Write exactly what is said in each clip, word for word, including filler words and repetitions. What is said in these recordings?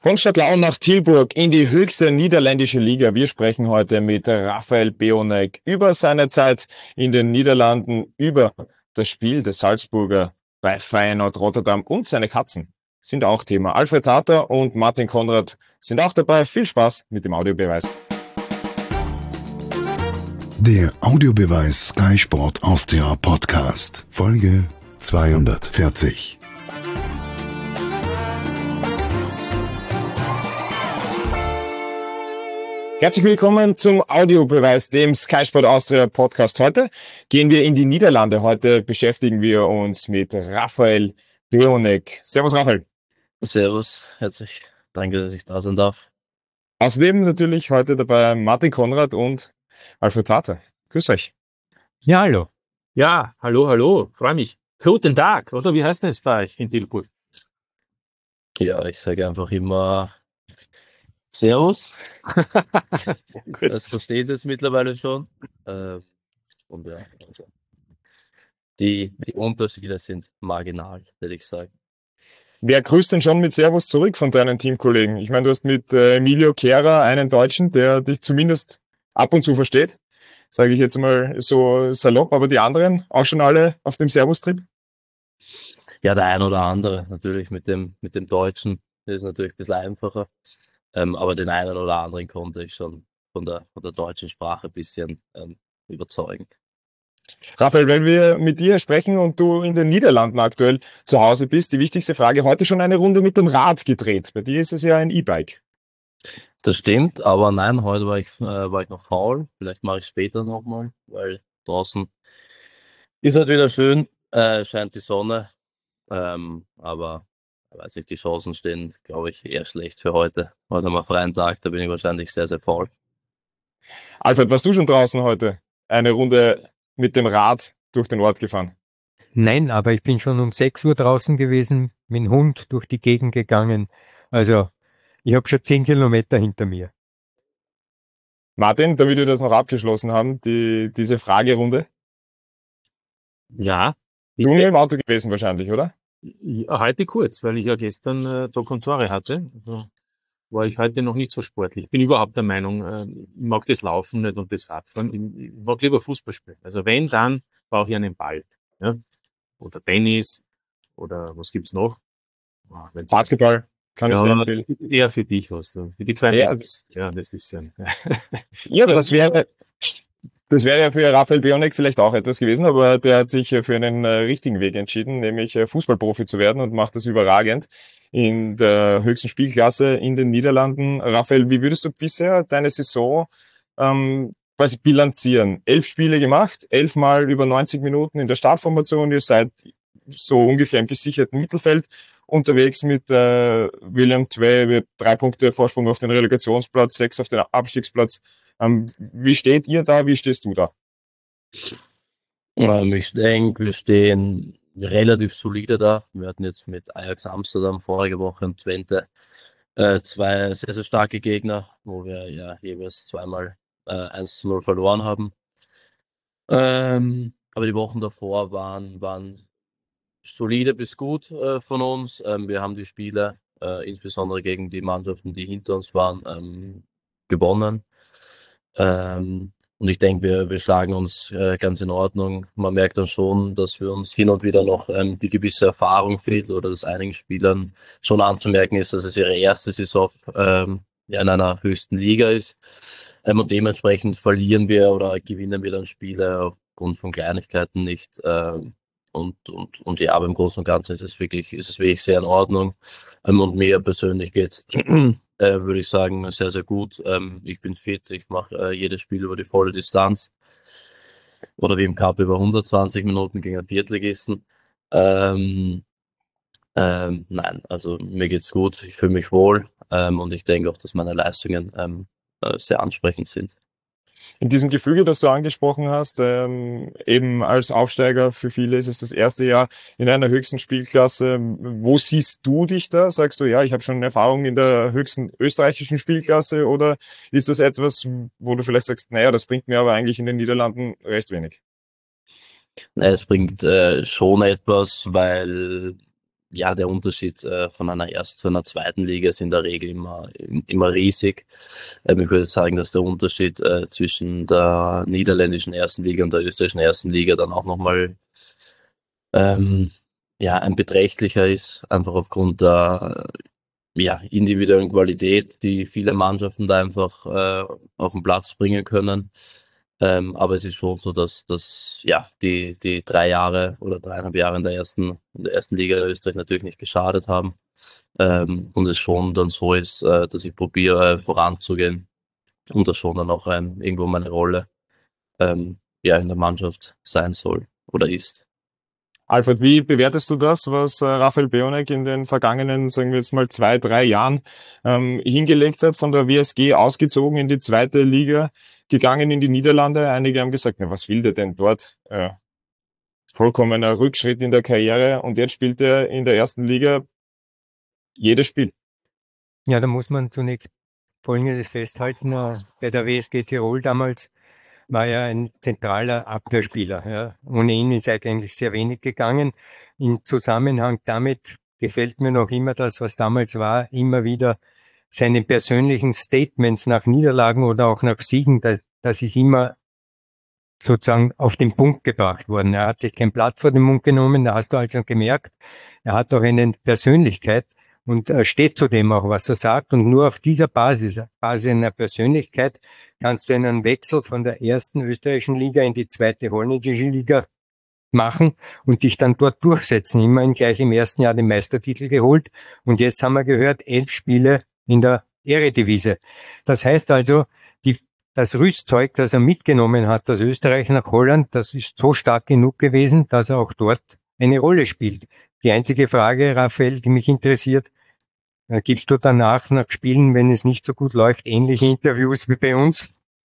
Von Stadtlau nach Tilburg in die höchste niederländische Liga. Wir sprechen heute mit Raphael Beonek über seine Zeit in den Niederlanden, über das Spiel des Salzburger bei Feyenoord Rotterdam und seine Katzen sind auch Thema. Alfred Tater und Martin Konrad sind auch dabei. Viel Spaß mit dem Audiobeweis. Der Audiobeweis Sky Sport Austria Podcast, Folge zweihundertvierzig. Herzlich willkommen zum Audiobeweis, dem Sky Sport Austria Podcast. Heute gehen wir in die Niederlande. Heute beschäftigen wir uns mit Raphael Beonek. Servus, Raphael. Servus, herzlich. Danke, dass ich da sein darf. Außerdem natürlich heute dabei Martin Konrad und Alfred Tater. Grüß euch. Ja, hallo. Ja, hallo, hallo. Freue mich. Guten Tag, oder wie heißt das bei euch in Tilburg? Ja, ich sage einfach immer Servus. Das versteht jetzt mittlerweile schon. Äh, und ja, also die, die Unterschiede sind marginal, würde ich sagen. Wer grüßt denn schon mit Servus zurück von deinen Teamkollegen? Ich meine, du hast mit äh, Emilio Kehrer einen Deutschen, der dich zumindest ab und zu versteht. Sage ich jetzt mal so salopp, aber die anderen auch schon alle auf dem Servus-Trip? Ja, der ein oder andere natürlich mit dem, mit dem Deutschen. Das ist natürlich ein bisschen einfacher. Ähm, aber den einen oder anderen konnte ich schon von der, von der deutschen Sprache ein bisschen ähm, überzeugen. Raphael, wenn wir mit dir sprechen und du in den Niederlanden aktuell zu Hause bist, die wichtigste Frage, heute schon eine Runde mit dem Rad gedreht. Bei dir ist es ja ein E-Bike. Das stimmt, aber nein, heute war ich, äh, war ich noch faul. Vielleicht mache ich später nochmal, weil draußen ist halt wieder schön, äh, scheint die Sonne. Ähm, aber ich weiß nicht, die Chancen stehen, glaube ich, eher schlecht für heute. Heute haben wir freien Tag, da bin ich wahrscheinlich sehr, sehr faul. Alfred, warst du schon draußen heute? Eine Runde mit dem Rad durch den Ort gefahren? Nein, aber ich bin schon um sechs Uhr draußen gewesen, mit dem Hund durch die Gegend gegangen. Also ich habe schon zehn Kilometer hinter mir. Martin, damit wir das noch abgeschlossen haben, die, diese Fragerunde. Ja. Du nur im Auto gewesen wahrscheinlich, oder? Ja, heute kurz, weil ich ja gestern äh, Tag und Tore hatte. Also war ich heute noch nicht so sportlich. Ich bin überhaupt der Meinung, äh, ich mag das Laufen nicht und das Radfahren. Ich, ich mag lieber Fußball spielen. Also wenn, dann brauche ich einen Ball. Ja? Oder Tennis. Oder was gibt's noch? Oh, wenn's Basketball kann ich sehr ja, empfehlen. eher für dich was. Für die zwei Ja, Meter. das, Ja, das ist ja. ja, das wäre, das wäre ja für Raphael Beonek vielleicht auch etwas gewesen, aber der hat sich für einen äh, richtigen Weg entschieden, nämlich äh, Fußballprofi zu werden und macht das überragend in der höchsten Spielklasse in den Niederlanden. Raphael, wie würdest du bisher deine Saison ähm, quasi bilanzieren? Elf Spiele gemacht, elfmal über neunzig Minuten in der Startformation. Ihr seid so ungefähr im gesicherten Mittelfeld unterwegs mit äh, Willem zwei, wir drei Punkte Vorsprung auf den Relegationsplatz, sechs auf den Abstiegsplatz. Ähm, wie steht ihr da? Wie stehst du da? Ähm, ich denke, wir stehen relativ solide da. Wir hatten jetzt mit Ajax Amsterdam vorige Woche im Twente äh, zwei sehr, sehr starke Gegner, wo wir ja jeweils zweimal äh, eins zu null verloren haben. Ähm, aber die Wochen davor waren, waren solide bis gut äh, von uns. Ähm, wir haben die Spiele, äh, insbesondere gegen die Mannschaften, die hinter uns waren, ähm, gewonnen. Ähm, und ich denke, wir, wir schlagen uns äh, ganz in Ordnung. Man merkt dann schon, dass wir uns hin und wieder noch ähm, die gewisse Erfahrung fehlt oder dass einigen Spielern schon anzumerken ist, dass es ihre erste Saison ähm, ja, in einer höchsten Liga ist. Ähm, und dementsprechend verlieren wir oder gewinnen wir dann Spiele aufgrund von Kleinigkeiten nicht. Ähm, und, und, und ja, aber im Großen und Ganzen ist es wirklich, ist es wirklich sehr in Ordnung. Ähm, und mir persönlich geht's Äh, würde ich sagen, sehr, sehr gut. Ähm, ich bin fit, ich mache äh, jedes Spiel über die volle Distanz. Oder wie im Cup über hundertzwanzig Minuten gegen einen Viertligisten. Ähm, ähm, nein, also mir geht's gut, ich fühle mich wohl ähm, und ich denke auch, dass meine Leistungen ähm, äh, sehr ansprechend sind. In diesem Gefüge, das du angesprochen hast, ähm, eben als Aufsteiger, für viele ist es das erste Jahr in einer höchsten Spielklasse. Wo siehst du dich da? Sagst du, ja, ich habe schon Erfahrung in der höchsten österreichischen Spielklasse, oder ist das etwas, wo du vielleicht sagst, naja, das bringt mir aber eigentlich in den Niederlanden recht wenig? Es bringt äh, schon etwas, weil ja, der Unterschied äh, von einer ersten zu einer zweiten Liga ist in der Regel immer, immer riesig. Ähm, ich würde sagen, dass der Unterschied äh, zwischen der niederländischen ersten Liga und der österreichischen ersten Liga dann auch nochmal ähm, ja, ein beträchtlicher ist, einfach aufgrund der ja, individuellen Qualität, die viele Mannschaften da einfach äh, auf den Platz bringen können. Ähm, aber es ist schon so, dass, dass ja, die, die drei Jahre oder dreieinhalb Jahre in der ersten, in der ersten Liga in Österreich natürlich nicht geschadet haben. Ähm, und es schon dann so ist, äh, dass ich probiere, äh, voranzugehen und das schon dann auch ähm, irgendwo meine Rolle ähm, ja, in der Mannschaft sein soll oder ist. Alfred, wie bewertest du das, was äh, Raphael Bionek in den vergangenen, sagen wir jetzt mal, zwei, drei Jahren ähm, hingelegt hat, von der W S G ausgezogen in die zweite Liga, gegangen in die Niederlande? Einige haben gesagt, na, was will der denn dort? Äh, vollkommener Rückschritt in der Karriere und jetzt spielt er in der ersten Liga jedes Spiel. Ja, da muss man zunächst Folgendes festhalten. äh, Bei der W S G Tirol damals war er ein zentraler Abwehrspieler. Ja. Ohne ihn ist eigentlich sehr wenig gegangen. Im Zusammenhang damit gefällt mir noch immer das, was damals war, immer wieder seine persönlichen Statements nach Niederlagen oder auch nach Siegen. Das, das ist immer sozusagen auf den Punkt gebracht worden. Er hat sich kein Blatt vor den Mund genommen, da hast du also gemerkt, er hat auch eine Persönlichkeit und äh, steht zu dem auch, was er sagt. Und nur auf dieser Basis, Basis einer Persönlichkeit, kannst du einen Wechsel von der ersten österreichischen Liga in die zweite holländische Liga machen und dich dann dort durchsetzen. Immerhin gleich im ersten Jahr den Meistertitel geholt. Und jetzt haben wir gehört, elf Spiele in der Eredivisie. Das heißt also, die das Rüstzeug, das er mitgenommen hat aus Österreich nach Holland, das ist so stark genug gewesen, dass er auch dort eine Rolle spielt. Die einzige Frage, Raphael, die mich interessiert, äh, gibst du danach nach Spielen, wenn es nicht so gut läuft, ähnliche Interviews wie bei uns?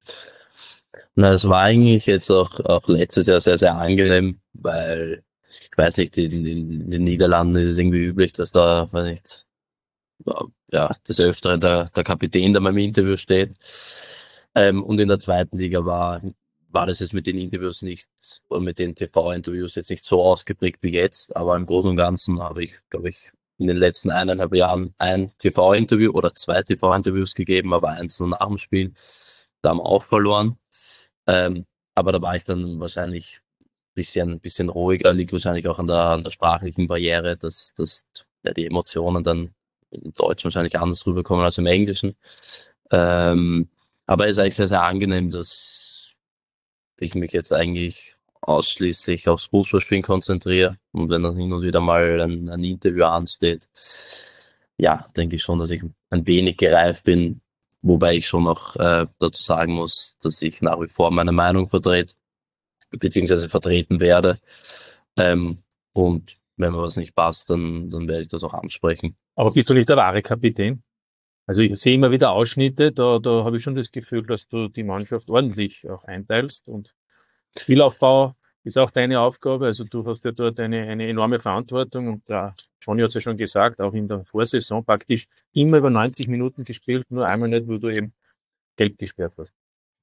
Na, es war eigentlich jetzt auch, auch letztes Jahr sehr, sehr angenehm, weil, ich weiß nicht, in, in, in den Niederlanden ist es irgendwie üblich, dass da, weiß nicht, ja, des Öfteren der, der Kapitän da beim Interview steht. Ähm, und in der zweiten Liga war, war das jetzt mit den Interviews nicht, oder mit den T V-Interviews jetzt nicht so ausgeprägt wie jetzt, aber im Großen und Ganzen habe ich, glaube ich, in den letzten eineinhalb Jahren ein T V-Interview oder zwei T V-Interviews gegeben, aber eins nur nach dem Spiel. Da haben wir auch verloren. Ähm, aber da war ich dann wahrscheinlich bisschen, bisschen ruhiger, liegt wahrscheinlich auch an der, an der sprachlichen Barriere, dass, dass ja, die Emotionen dann im Deutschen wahrscheinlich anders rüberkommen als im Englischen. Ähm, aber es ist eigentlich sehr, sehr angenehm, dass ich mich jetzt eigentlich ausschließlich aufs Fußballspielen konzentriere. Und wenn dann hin und wieder mal ein, ein Interview ansteht, ja, denke ich schon, dass ich ein wenig gereift bin, wobei ich schon noch äh, dazu sagen muss, dass ich nach wie vor meine Meinung vertrete, beziehungsweise vertreten werde. Ähm, und wenn mir was nicht passt, dann, dann werde ich das auch ansprechen. Aber bist du nicht der wahre Kapitän? Also ich sehe immer wieder Ausschnitte, da, da habe ich schon das Gefühl, dass du die Mannschaft ordentlich auch einteilst und Spielaufbau ist auch deine Aufgabe. Also du hast ja dort eine, eine enorme Verantwortung und da, Johnny hat es ja schon gesagt, auch in der Vorsaison praktisch immer über neunzig Minuten gespielt, nur einmal nicht, wo du eben gelb gesperrt hast.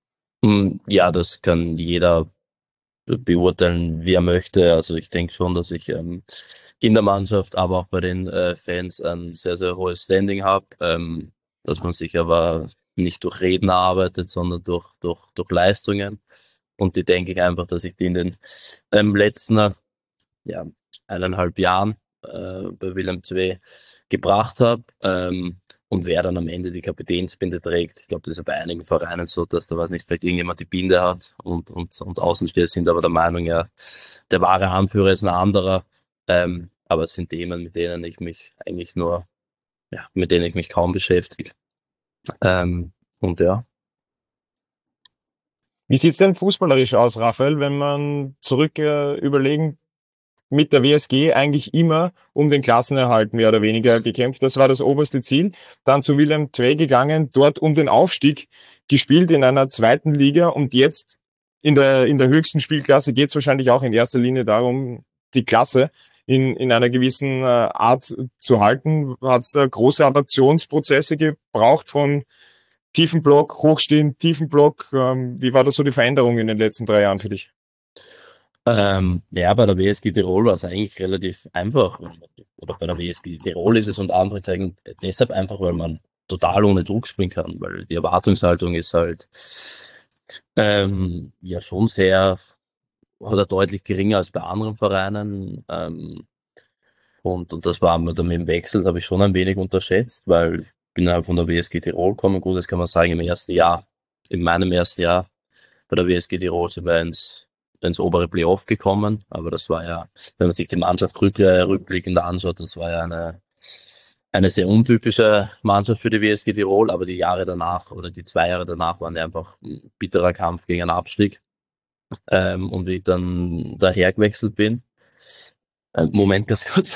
Ja, das kann jeder beurteilen, wie er möchte. Also ich denke schon, dass ich ähm, in der Mannschaft, aber auch bei den äh, Fans ein sehr, sehr hohes Standing habe, ähm, dass man sich aber nicht durch Reden arbeitet, sondern durch, durch, durch Leistungen. Und die denke ich einfach, dass ich die in den ähm, letzten ja, eineinhalb Jahren äh, bei Willem zwei gebracht habe. Ähm, und wer dann am Ende die Kapitänsbinde trägt, ich glaube, das ist ja bei einigen Vereinen so, dass da was nicht vielleicht irgendjemand die Binde hat und, und, und Außensteher sind aber der Meinung, ja, der wahre Anführer ist ein anderer. Ähm, aber es sind Themen, mit denen ich mich eigentlich nur, ja, mit denen ich mich kaum beschäftige. Ähm, und ja. Wie sieht's denn fußballerisch aus, Raphael, wenn man zurück äh, überlegen, mit der W S G eigentlich immer um den Klassenerhalt mehr oder weniger gekämpft. Das war das oberste Ziel. Dann zu Willem zwei gegangen, dort um den Aufstieg gespielt in einer zweiten Liga und jetzt in der, in der höchsten Spielklasse geht es wahrscheinlich auch in erster Linie darum, die Klasse in, in einer gewissen äh, Art zu halten. Hat es da große Adaptionsprozesse gebraucht von tiefen Block, hochstehen, tiefen Block? Ähm, wie war das so die Veränderung in den letzten drei Jahren für dich? Ähm, ja, bei der W S G Tirol war es eigentlich relativ einfach. Oder bei der W S G Tirol ist es unter Anführungszeichen deshalb einfach, weil man total ohne Druck spielen kann, weil die Erwartungshaltung ist halt ähm, ja schon sehr oder deutlich geringer als bei anderen Vereinen. Ähm, und, und das war mir dann mit dem Wechsel, habe ich schon ein wenig unterschätzt, weil ich bin ja von der W S G Tirol gekommen. Gut, das kann man sagen, im ersten Jahr, in meinem ersten Jahr bei der W S G Tirol sind wir ins, ins obere Playoff gekommen. Aber das war ja, wenn man sich die Mannschaft rück, äh, rückblickend anschaut, das war ja eine, eine sehr untypische Mannschaft für die W S G Tirol. Aber die Jahre danach oder die zwei Jahre danach waren ja einfach ein bitterer Kampf gegen einen Abstieg. Ähm, und wie ich dann daher gewechselt bin. Äh, Moment, ganz kurz.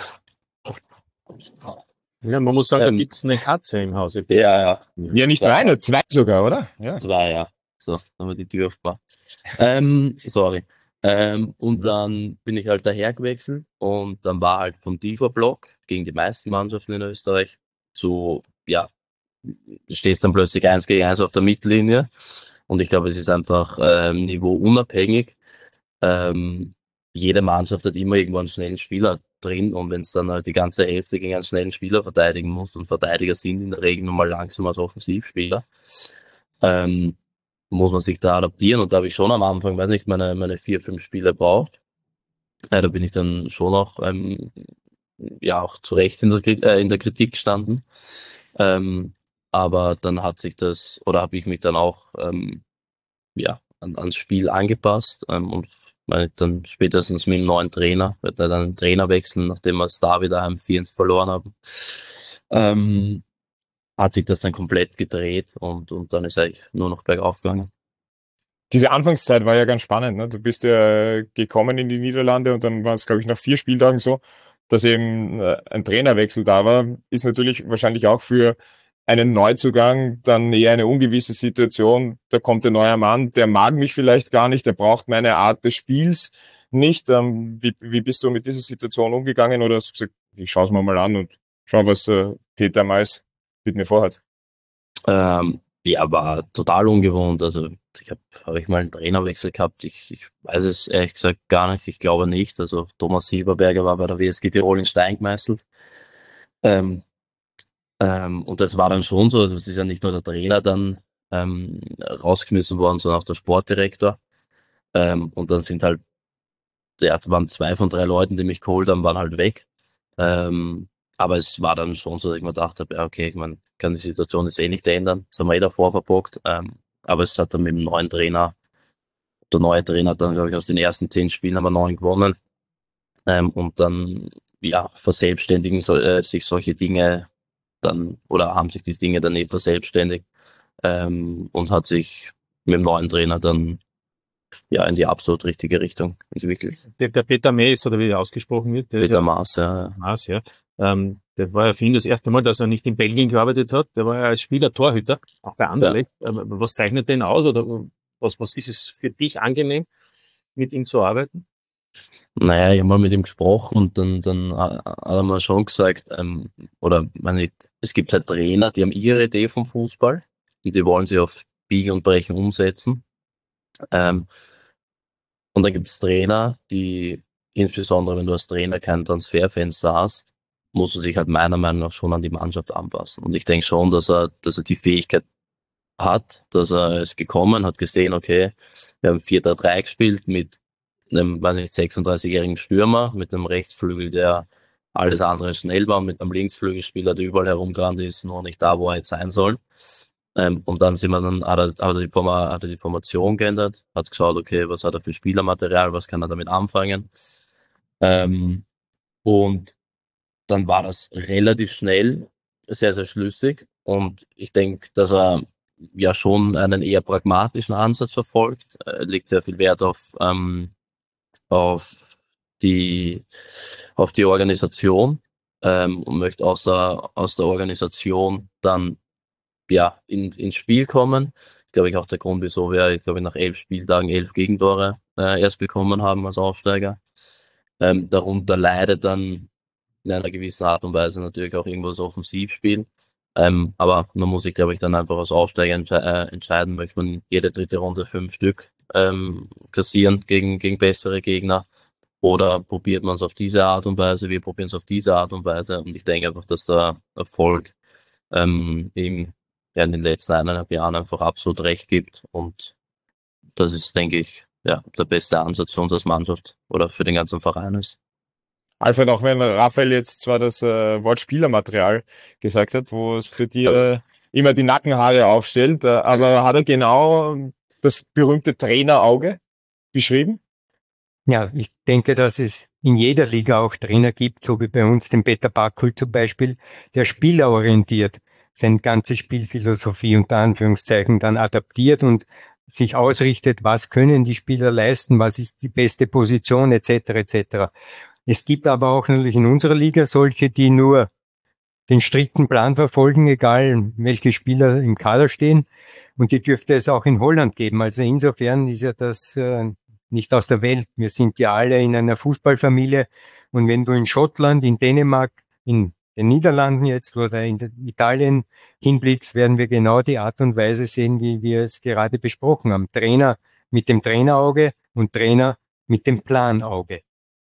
Ja, man muss sagen, Ähm, da gibt's eine Katze im Hause. Ja, ja. Ja, nicht nur eine, zwei sogar, oder? Ja. Zwei, ja. So, haben wir die Tür aufgemacht. Ähm, sorry. Ähm, und dann bin ich halt daher gewechselt und dann war halt vom Diva-Block gegen die meisten Mannschaften in Österreich zu, ja, du stehst dann plötzlich eins gegen eins auf der Mittellinie und ich glaube, es ist einfach ähm, niveauunabhängig. Ähm, jede Mannschaft hat immer irgendwo einen schnellen Spieler drin und wenn es dann halt die ganze Hälfte gegen einen schnellen Spieler verteidigen muss und Verteidiger sind in der Regel nun mal langsamer als Offensivspieler, ähm, muss man sich da adaptieren und da habe ich schon am Anfang, weiß nicht, meine, meine vier, fünf Spiele braucht. Ja, da bin ich dann schon auch, ähm, ja, auch zu Recht in der, Kri- äh, in der Kritik gestanden. Ähm, aber dann hat sich das, oder habe ich mich dann auch, ähm, ja, an, ans Spiel angepasst ähm, und meine, dann spätestens mit dem neuen Trainer, wird dann einen Trainer wechseln, nachdem wir es da wieder heim vier eins verloren haben, ähm, hat sich das dann komplett gedreht und, und dann ist eigentlich nur noch bergauf gegangen. Diese Anfangszeit war ja ganz spannend. Ne? Du bist ja gekommen in die Niederlande und dann war es, glaube ich, nach vier Spieltagen so, dass eben äh, ein Trainerwechsel da war. Ist natürlich wahrscheinlich auch für einen Neuzugang dann eher eine ungewisse Situation. Da kommt ein neuer Mann, der mag mich vielleicht gar nicht, der braucht meine Art des Spiels nicht. Ähm, wie, wie bist du mit dieser Situation umgegangen oder hast du gesagt, ich schaue es mir mal an und schau, was äh, Peter Mais mit mir vorhat? Ähm, ja, war total ungewohnt. Also ich habe hab ich mal einen Trainerwechsel gehabt. Ich, ich weiß es ehrlich gesagt gar nicht. Ich glaube nicht. Also Thomas Silberberger war bei der W S G Tirol in Stein gemeißelt. Ähm, ähm, und das war dann schon so. Also es ist ja nicht nur der Trainer dann ähm, rausgeschmissen worden, sondern auch der Sportdirektor. Ähm, und dann sind halt, ja, es waren zwei von drei Leuten, die mich geholt haben, waren halt weg. Ähm, aber es war dann schon so, dass ich mir gedacht habe, ja, okay, ich meine, kann die Situation jetzt eh nicht ändern. Das haben wir eh davor verbockt. Ähm, aber es hat dann mit dem neuen Trainer, der neue Trainer hat dann, glaube ich, aus den ersten zehn Spielen haben wir neun gewonnen. Ähm, und dann, ja, verselbstständigen so, äh, sich solche Dinge dann, oder haben sich die Dinge dann eh verselbstständigt. Ähm, und hat sich mit dem neuen Trainer dann, ja, in die absolut richtige Richtung entwickelt. Der, der Peter Maes, oder wie er ausgesprochen wird, der ist Peter ja Maas, ja. Maas, ja. Ähm, der war ja für ihn das erste Mal, dass er nicht in Belgien gearbeitet hat. Der war ja als Spieler Torhüter, auch bei Anderlecht. Ähm, Was zeichnet den aus oder was, was ist es für dich angenehm, mit ihm zu arbeiten? Naja, ich habe mal mit ihm gesprochen und dann, dann hat er mir schon gesagt, ähm, oder meine, es gibt halt Trainer, die haben ihre Idee vom Fußball und die wollen sie auf Biegen und Brechen umsetzen. Ähm, und dann gibt es Trainer, die, insbesondere wenn du als Trainer kein Transferfenster hast, musst du dich halt meiner Meinung nach schon an die Mannschaft anpassen. Und ich denke schon, dass er, dass er die Fähigkeit hat, dass er ist gekommen, hat gesehen, okay, wir haben vier drei drei gespielt mit einem, weiß nicht, sechsunddreißigjährigen Stürmer, mit einem Rechtsflügel, der alles andere schnell war, mit einem Linksflügelspieler, der überall herumgerannt ist, nur nicht da, wo er jetzt sein soll. Ähm, und dann sind wir dann, hat er, hat er, die Forma, hat er die Formation geändert, hat geschaut, okay, was hat er für Spielermaterial, was kann er damit anfangen. Ähm, und dann war das relativ schnell sehr, sehr schlüssig. Und ich denke, dass er ja schon einen eher pragmatischen Ansatz verfolgt. Er legt sehr viel Wert auf, ähm, auf die, auf die Organisation ähm, und möchte aus der, aus der Organisation dann ja in, ins Spiel kommen. Ich glaube, ich auch der Grund, wieso wir, ich glaube, nach elf Spieltagen elf Gegentore äh, erst bekommen haben als Aufsteiger. Ähm, darunter leidet dann in einer gewissen Art und Weise natürlich auch irgendwo das Offensivspiel. Ähm, aber man muss sich, glaube ich, dann einfach als Aufsteiger entsche äh, entscheiden, möchte man jede dritte Runde fünf Stück ähm, kassieren gegen, gegen bessere Gegner? Oder probiert man es auf diese Art und Weise? Wir probieren es auf diese Art und Weise. Und ich denke einfach, dass der Erfolg ähm, ihm ja, in den letzten eineinhalb Jahren einfach absolut recht gibt. Und das ist, denke ich, ja, der beste Ansatz für uns als Mannschaft oder für den ganzen Verein ist. Alfred, auch wenn Raphael jetzt zwar das äh, Wort Spielermaterial gesagt hat, wo es für dich äh, immer die Nackenhaare aufstellt, äh, aber hat er genau das berühmte Trainerauge beschrieben? Ja, ich denke, dass es in jeder Liga auch Trainer gibt, so wie bei uns den Peter Backholt zum Beispiel, der spielerorientiert seine ganze Spielphilosophie unter Anführungszeichen dann adaptiert und sich ausrichtet, was können die Spieler leisten, was ist die beste Position et cetera et cetera. Es gibt aber auch natürlich in unserer Liga solche, die nur den strikten Plan verfolgen, egal welche Spieler im Kader stehen. Und die dürfte es auch in Holland geben. Also insofern ist ja das äh, nicht aus der Welt. Wir sind ja alle in einer Fußballfamilie. Und wenn du in Schottland, in Dänemark, in den Niederlanden jetzt oder in Italien hinblickst, werden wir genau die Art und Weise sehen, wie wir es gerade besprochen haben. Trainer mit dem Trainerauge und Trainer mit dem Planauge.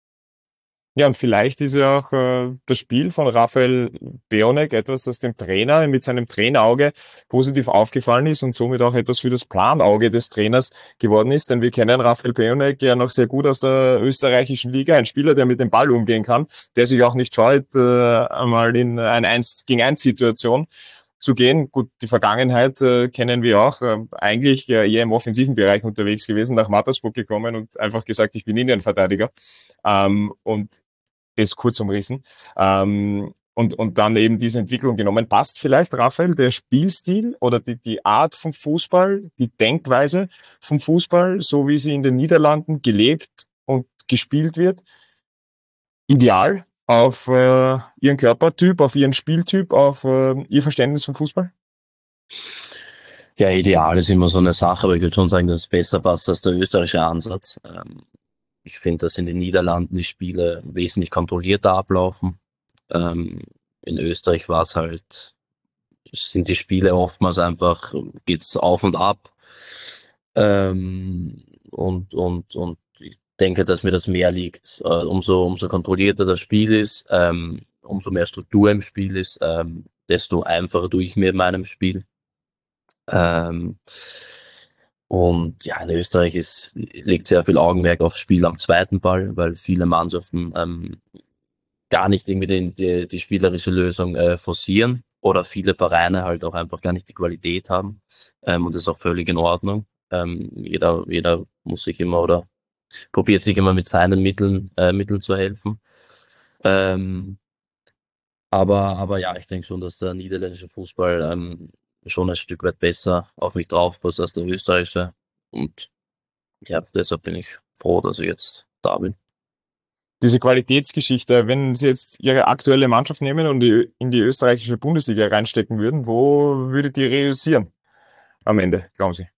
Ja, und vielleicht ist ja auch äh, das Spiel von Raphael Beonek etwas, das dem Trainer mit seinem Trainerauge positiv aufgefallen ist und somit auch etwas für das Planauge des Trainers geworden ist. Denn wir kennen Raphael Beonek ja noch sehr gut aus der österreichischen Liga. Ein Spieler, der mit dem Ball umgehen kann, der sich auch nicht scheut, äh, einmal in eine eins gegen eins Situation zu gehen. Gut, die Vergangenheit äh, kennen wir auch. Äh, eigentlich äh, eher im offensiven Bereich unterwegs gewesen, nach Mattersburg gekommen und einfach gesagt, ich bin Innenverteidiger. Ähm, und ist kurz umrissen. Ähm, und, und dann eben diese Entwicklung genommen. Passt vielleicht, Raphael, der Spielstil oder die, die Art vom Fußball, die Denkweise vom Fußball, so wie sie in den Niederlanden gelebt und gespielt wird, ideal auf äh, ihren Körpertyp, auf ihren Spieltyp, auf äh, ihr Verständnis vom Fußball? Ja, ideal ist immer so eine Sache, aber ich würde schon sagen, dass es besser passt als der österreichische Ansatz. Ähm, Ich finde, dass in den Niederlanden die Spiele wesentlich kontrollierter ablaufen. Ähm, in Österreich war es halt, sind die Spiele oftmals einfach, geht's auf und ab. Ähm, und, und, und ich denke, dass mir das mehr liegt. Äh, umso, umso kontrollierter das Spiel ist, ähm, umso mehr Struktur im Spiel ist, ähm, desto einfacher tue ich mir in meinem Spiel. Ähm, Und ja, in Österreich ist, legt sehr viel Augenmerk aufs Spiel am zweiten Ball, weil viele Mannschaften ähm, gar nicht irgendwie den, die, die spielerische Lösung äh, forcieren oder viele Vereine halt auch einfach gar nicht die Qualität haben. Ähm, und das ist auch völlig in Ordnung. Ähm, jeder, jeder muss sich immer oder probiert sich immer mit seinen Mitteln, äh, Mitteln zu helfen. Ähm, aber, aber ja, ich denke schon, dass der niederländische Fußball ähm, schon ein Stück weit besser auf mich draufpasst als der österreichische. Und ja, deshalb bin ich froh, dass ich jetzt da bin. Diese Qualitätsgeschichte, wenn Sie jetzt Ihre aktuelle Mannschaft nehmen und die, in die österreichische Bundesliga reinstecken würden, wo würde die reüssieren am Ende, glauben Sie?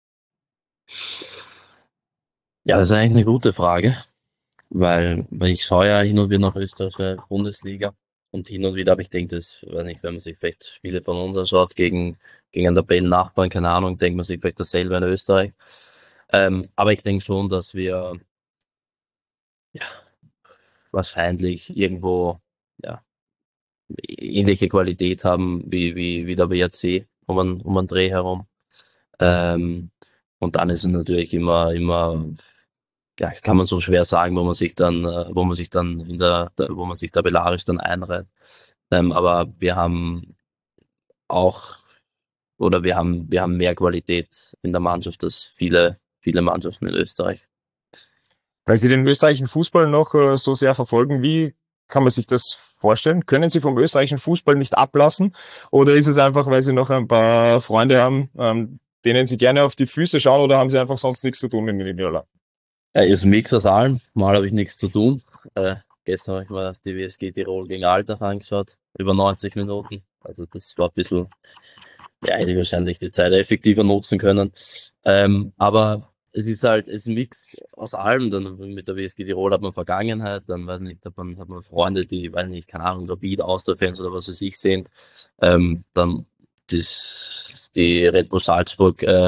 Ja, das ist eigentlich eine gute Frage, weil, weil ich schaue ja hin und wieder nach österreichische Bundesliga und hin und wieder, aber ich denke, das, wenn ich, wenn man sich vielleicht Spiele von uns anschaut gegen, gegen einen Tabellennachbarn, keine Ahnung, denkt man sich vielleicht dasselbe in Österreich. Ähm, aber ich denke schon, dass wir ja, wahrscheinlich irgendwo ja, ähnliche Qualität haben wie, wie, wie der W R C um einen, um einen Dreh herum. Ähm, und dann ist es natürlich immer, immer, ja, kann man so schwer sagen, wo man sich dann, äh, wo man sich dann in der, der wo man sich tabellarisch dann einreiht. Ähm, aber wir haben auch, oder wir haben, wir haben mehr Qualität in der Mannschaft als viele, viele Mannschaften in Österreich. Weil Sie den österreichischen Fußball noch äh, so sehr verfolgen, wie kann man sich das vorstellen? Können Sie vom österreichischen Fußball nicht ablassen? Oder ist es einfach, weil Sie noch ein paar Freunde haben, ähm, denen Sie gerne auf die Füße schauen, oder haben Sie einfach sonst nichts zu tun in den Niederlanden? Er ist ein Mix aus allem. Mal habe ich nichts zu tun. Äh, gestern habe ich mal die W S G Tirol gegen Altach angeschaut. Über neunzig Minuten. Also das war ein bisschen, ja, hätte ich wahrscheinlich die Zeit effektiver nutzen können. Ähm, aber es ist halt, es ist ein Mix aus allem. Dann mit der W S G Tirol hat man Vergangenheit, dann weiß nicht, hat man, hat man Freunde, die, weiß nicht, keine Ahnung, Rapid, Austria-Fans oder was weiß ich sind. Ähm, dann das, die Red Bull Salzburg, äh,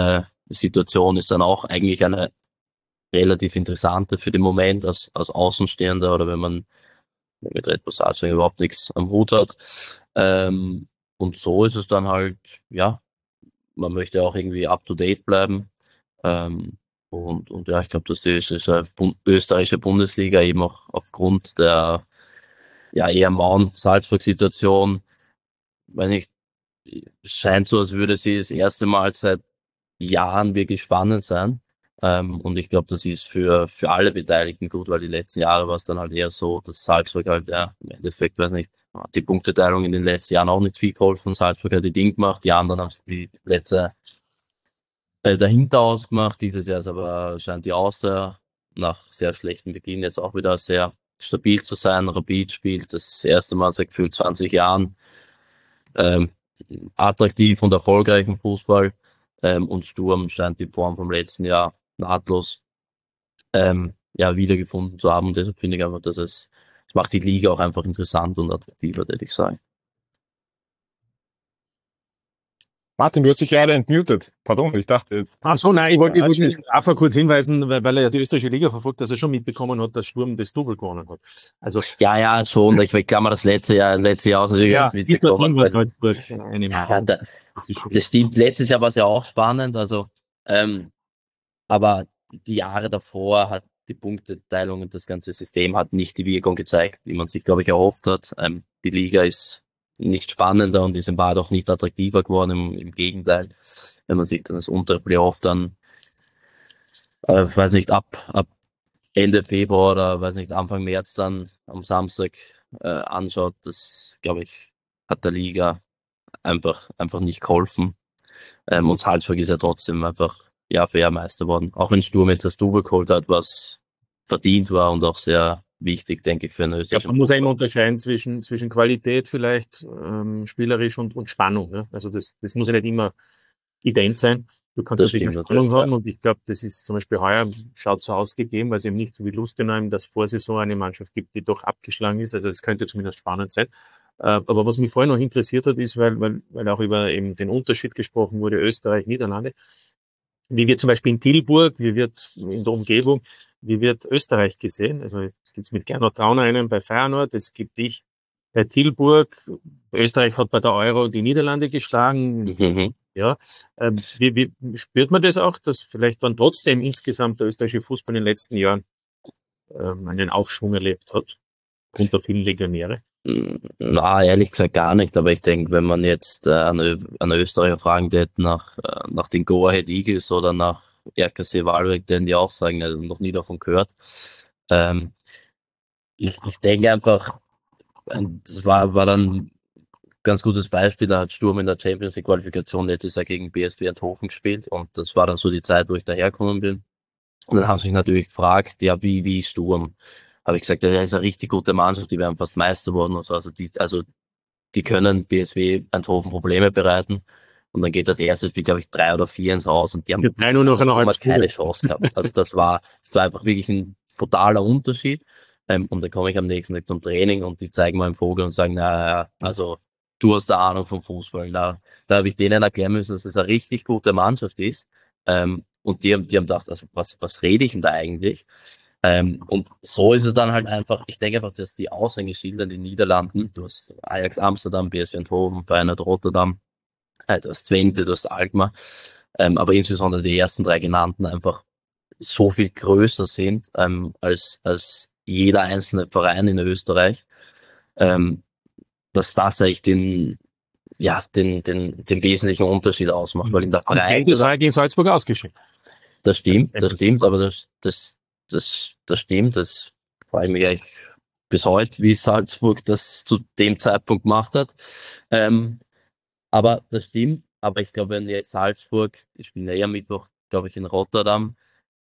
Situation ist dann auch eigentlich eine relativ interessante für den Moment als, als Außenstehender oder wenn man mit Red Bull Salzburg überhaupt nichts am Hut hat. Ähm, und so ist es dann halt, ja, man möchte auch irgendwie up to date bleiben. Ähm, und, und ja, ich glaube, dass die österreichische, österreichische Bundesliga eben auch aufgrund der ja eher mauen Salzburg-Situation, wenn ich, scheint so, als würde sie das erste Mal seit Jahren wirklich spannend sein. Ähm, und ich glaube, das ist für, für alle Beteiligten gut, weil die letzten Jahre war es dann halt eher so, dass Salzburg halt, ja, im Endeffekt, weiß nicht, hat die Punkteteilung in den letzten Jahren auch nicht viel geholfen. Salzburg hat die Ding gemacht, die anderen haben die Plätze äh, dahinter ausgemacht. Dieses Jahr ist aber, scheint die Austria nach sehr schlechtem Beginn jetzt auch wieder sehr stabil zu sein. Rapid spielt das erste Mal seit gefühlt zwanzig Jahren ähm, attraktiv und erfolgreichen Fußball. Ähm, und Sturm scheint die Form vom letzten Jahr nahtlos ähm, ja, wiedergefunden zu haben. Und deshalb finde ich einfach, dass es, es macht die Liga auch einfach interessant und attraktiver, würde ich sagen. Martin, du hast dich gerade entmutet. Pardon, ich dachte. Ach so, nein, ich wollte, ich wollte einfach kurz hinweisen, weil, weil er ja die österreichische Liga verfolgt, dass er schon mitbekommen hat, dass Sturm das Double gewonnen hat. Also, ja, ja, schon. Ich, ich klammer das letzte Jahr, letzte Jahr aus natürlich ja, mitbekommen. ist dorthin, weil Salzburg eine ja, da, das, ist schon das stimmt. Letztes Jahr war es ja auch spannend, also, ähm, aber die Jahre davor hat die Punkteteilung und das ganze System hat nicht die Wirkung gezeigt, die man sich, glaube ich, erhofft hat. Ähm, die Liga ist nicht spannender und ist im Bad auch nicht attraktiver geworden, im, im Gegenteil. Wenn man sich dann das untere Playoff dann, äh, weiß nicht, ab, ab Ende Februar oder, weiß nicht, Anfang März dann am Samstag äh, anschaut, das, glaube ich, hat der Liga einfach, einfach nicht geholfen. Ähm, und Salzburg ist ja trotzdem einfach, ja, fair Meister worden. Auch wenn Sturm jetzt das Double geholt hat, was verdient war und auch sehr wichtig, denke ich, für eine österreichische. Ja, man muss eben unterscheiden zwischen, zwischen Qualität vielleicht, ähm, spielerisch und, und Spannung. Ne? Also das, das muss ja nicht immer ident sein. Du kannst Das natürlich eine stimmt Spannung natürlich, haben ja. und ich glaube, das ist zum Beispiel heuer, schaut so ausgegeben, weil es eben nicht so wie Lustenheim, dass vor Saison eine Mannschaft gibt, die doch abgeschlagen ist. Also das könnte zumindest spannend sein. Äh, aber was mich vorhin noch interessiert hat, ist, weil, weil, weil auch über eben den Unterschied gesprochen wurde, Österreich, Niederlande. Wie wird zum Beispiel in Tilburg, wie wird in der Umgebung, wie wird Österreich gesehen? Also es gibt mit Gernot Trauner einen bei Feyenoord, es gibt dich bei Tilburg. Österreich hat bei der Euro die Niederlande geschlagen. Mhm. Ja, ähm, wie, wie spürt man das auch, dass vielleicht dann trotzdem insgesamt der österreichische Fußball in den letzten Jahren ähm, einen Aufschwung erlebt hat, unter vielen Legionäre? Na, ehrlich gesagt gar nicht, aber ich denke, wenn man jetzt äh, eine, eine Österreicher fragen hätte nach, äh, nach den Go-Ahead Eagles oder nach R K C Waalwijk, denn die auch sagen, also noch nie davon gehört. Ähm, ich, ich denke einfach, das war, war dann ganz gutes Beispiel, da hat Sturm in der Champions League Qualifikation letztes Jahr gegen B S V Eindhoven gespielt und das war dann so die Zeit, wo ich dahergekommen bin. Und dann haben sie sich natürlich gefragt, ja, wie, wie Sturm? Habe ich gesagt, ja, das ist eine richtig gute Mannschaft, die wären fast Meister worden und so. Also die, also die können B S V Eindhoven Probleme bereiten. Und dann geht das erste Spiel, glaube ich, drei oder vier ins Aus und die haben drei nur noch eine halbe keine Chance gehabt. Also das war, das war einfach wirklich ein brutaler Unterschied. Ähm, und dann komme ich am nächsten Tag zum Training und die zeigen meinen Vogel und sagen, naja, also du hast da Ahnung vom Fußball. Da, da habe ich denen erklären müssen, dass es eine richtig gute Mannschaft ist. Ähm, und die haben, die haben gedacht, also was, was rede ich denn da eigentlich? Ähm, und so ist es dann halt einfach, ich denke einfach, dass die Aushängeschilder in den Niederlanden, du hast Ajax Amsterdam, B S V Eindhoven, Feyenoord Rotterdam, äh, du hast Twente, du hast Alkmaar, ähm, aber insbesondere die ersten drei genannten einfach so viel größer sind ähm, als, als jeder einzelne Verein in Österreich, ähm, dass das eigentlich den, ja, den, den, den wesentlichen Unterschied ausmacht, weil in der Breite... Das war gegen Salzburg ausgeschieden. Das stimmt, das stimmt, aber das, das, das, das stimmt, das frage ich mich eigentlich bis heute, wie Salzburg das zu dem Zeitpunkt gemacht hat. Ähm, aber das stimmt, aber ich glaube, wenn jetzt Salzburg, ich bin ja am Mittwoch, glaube ich, in Rotterdam,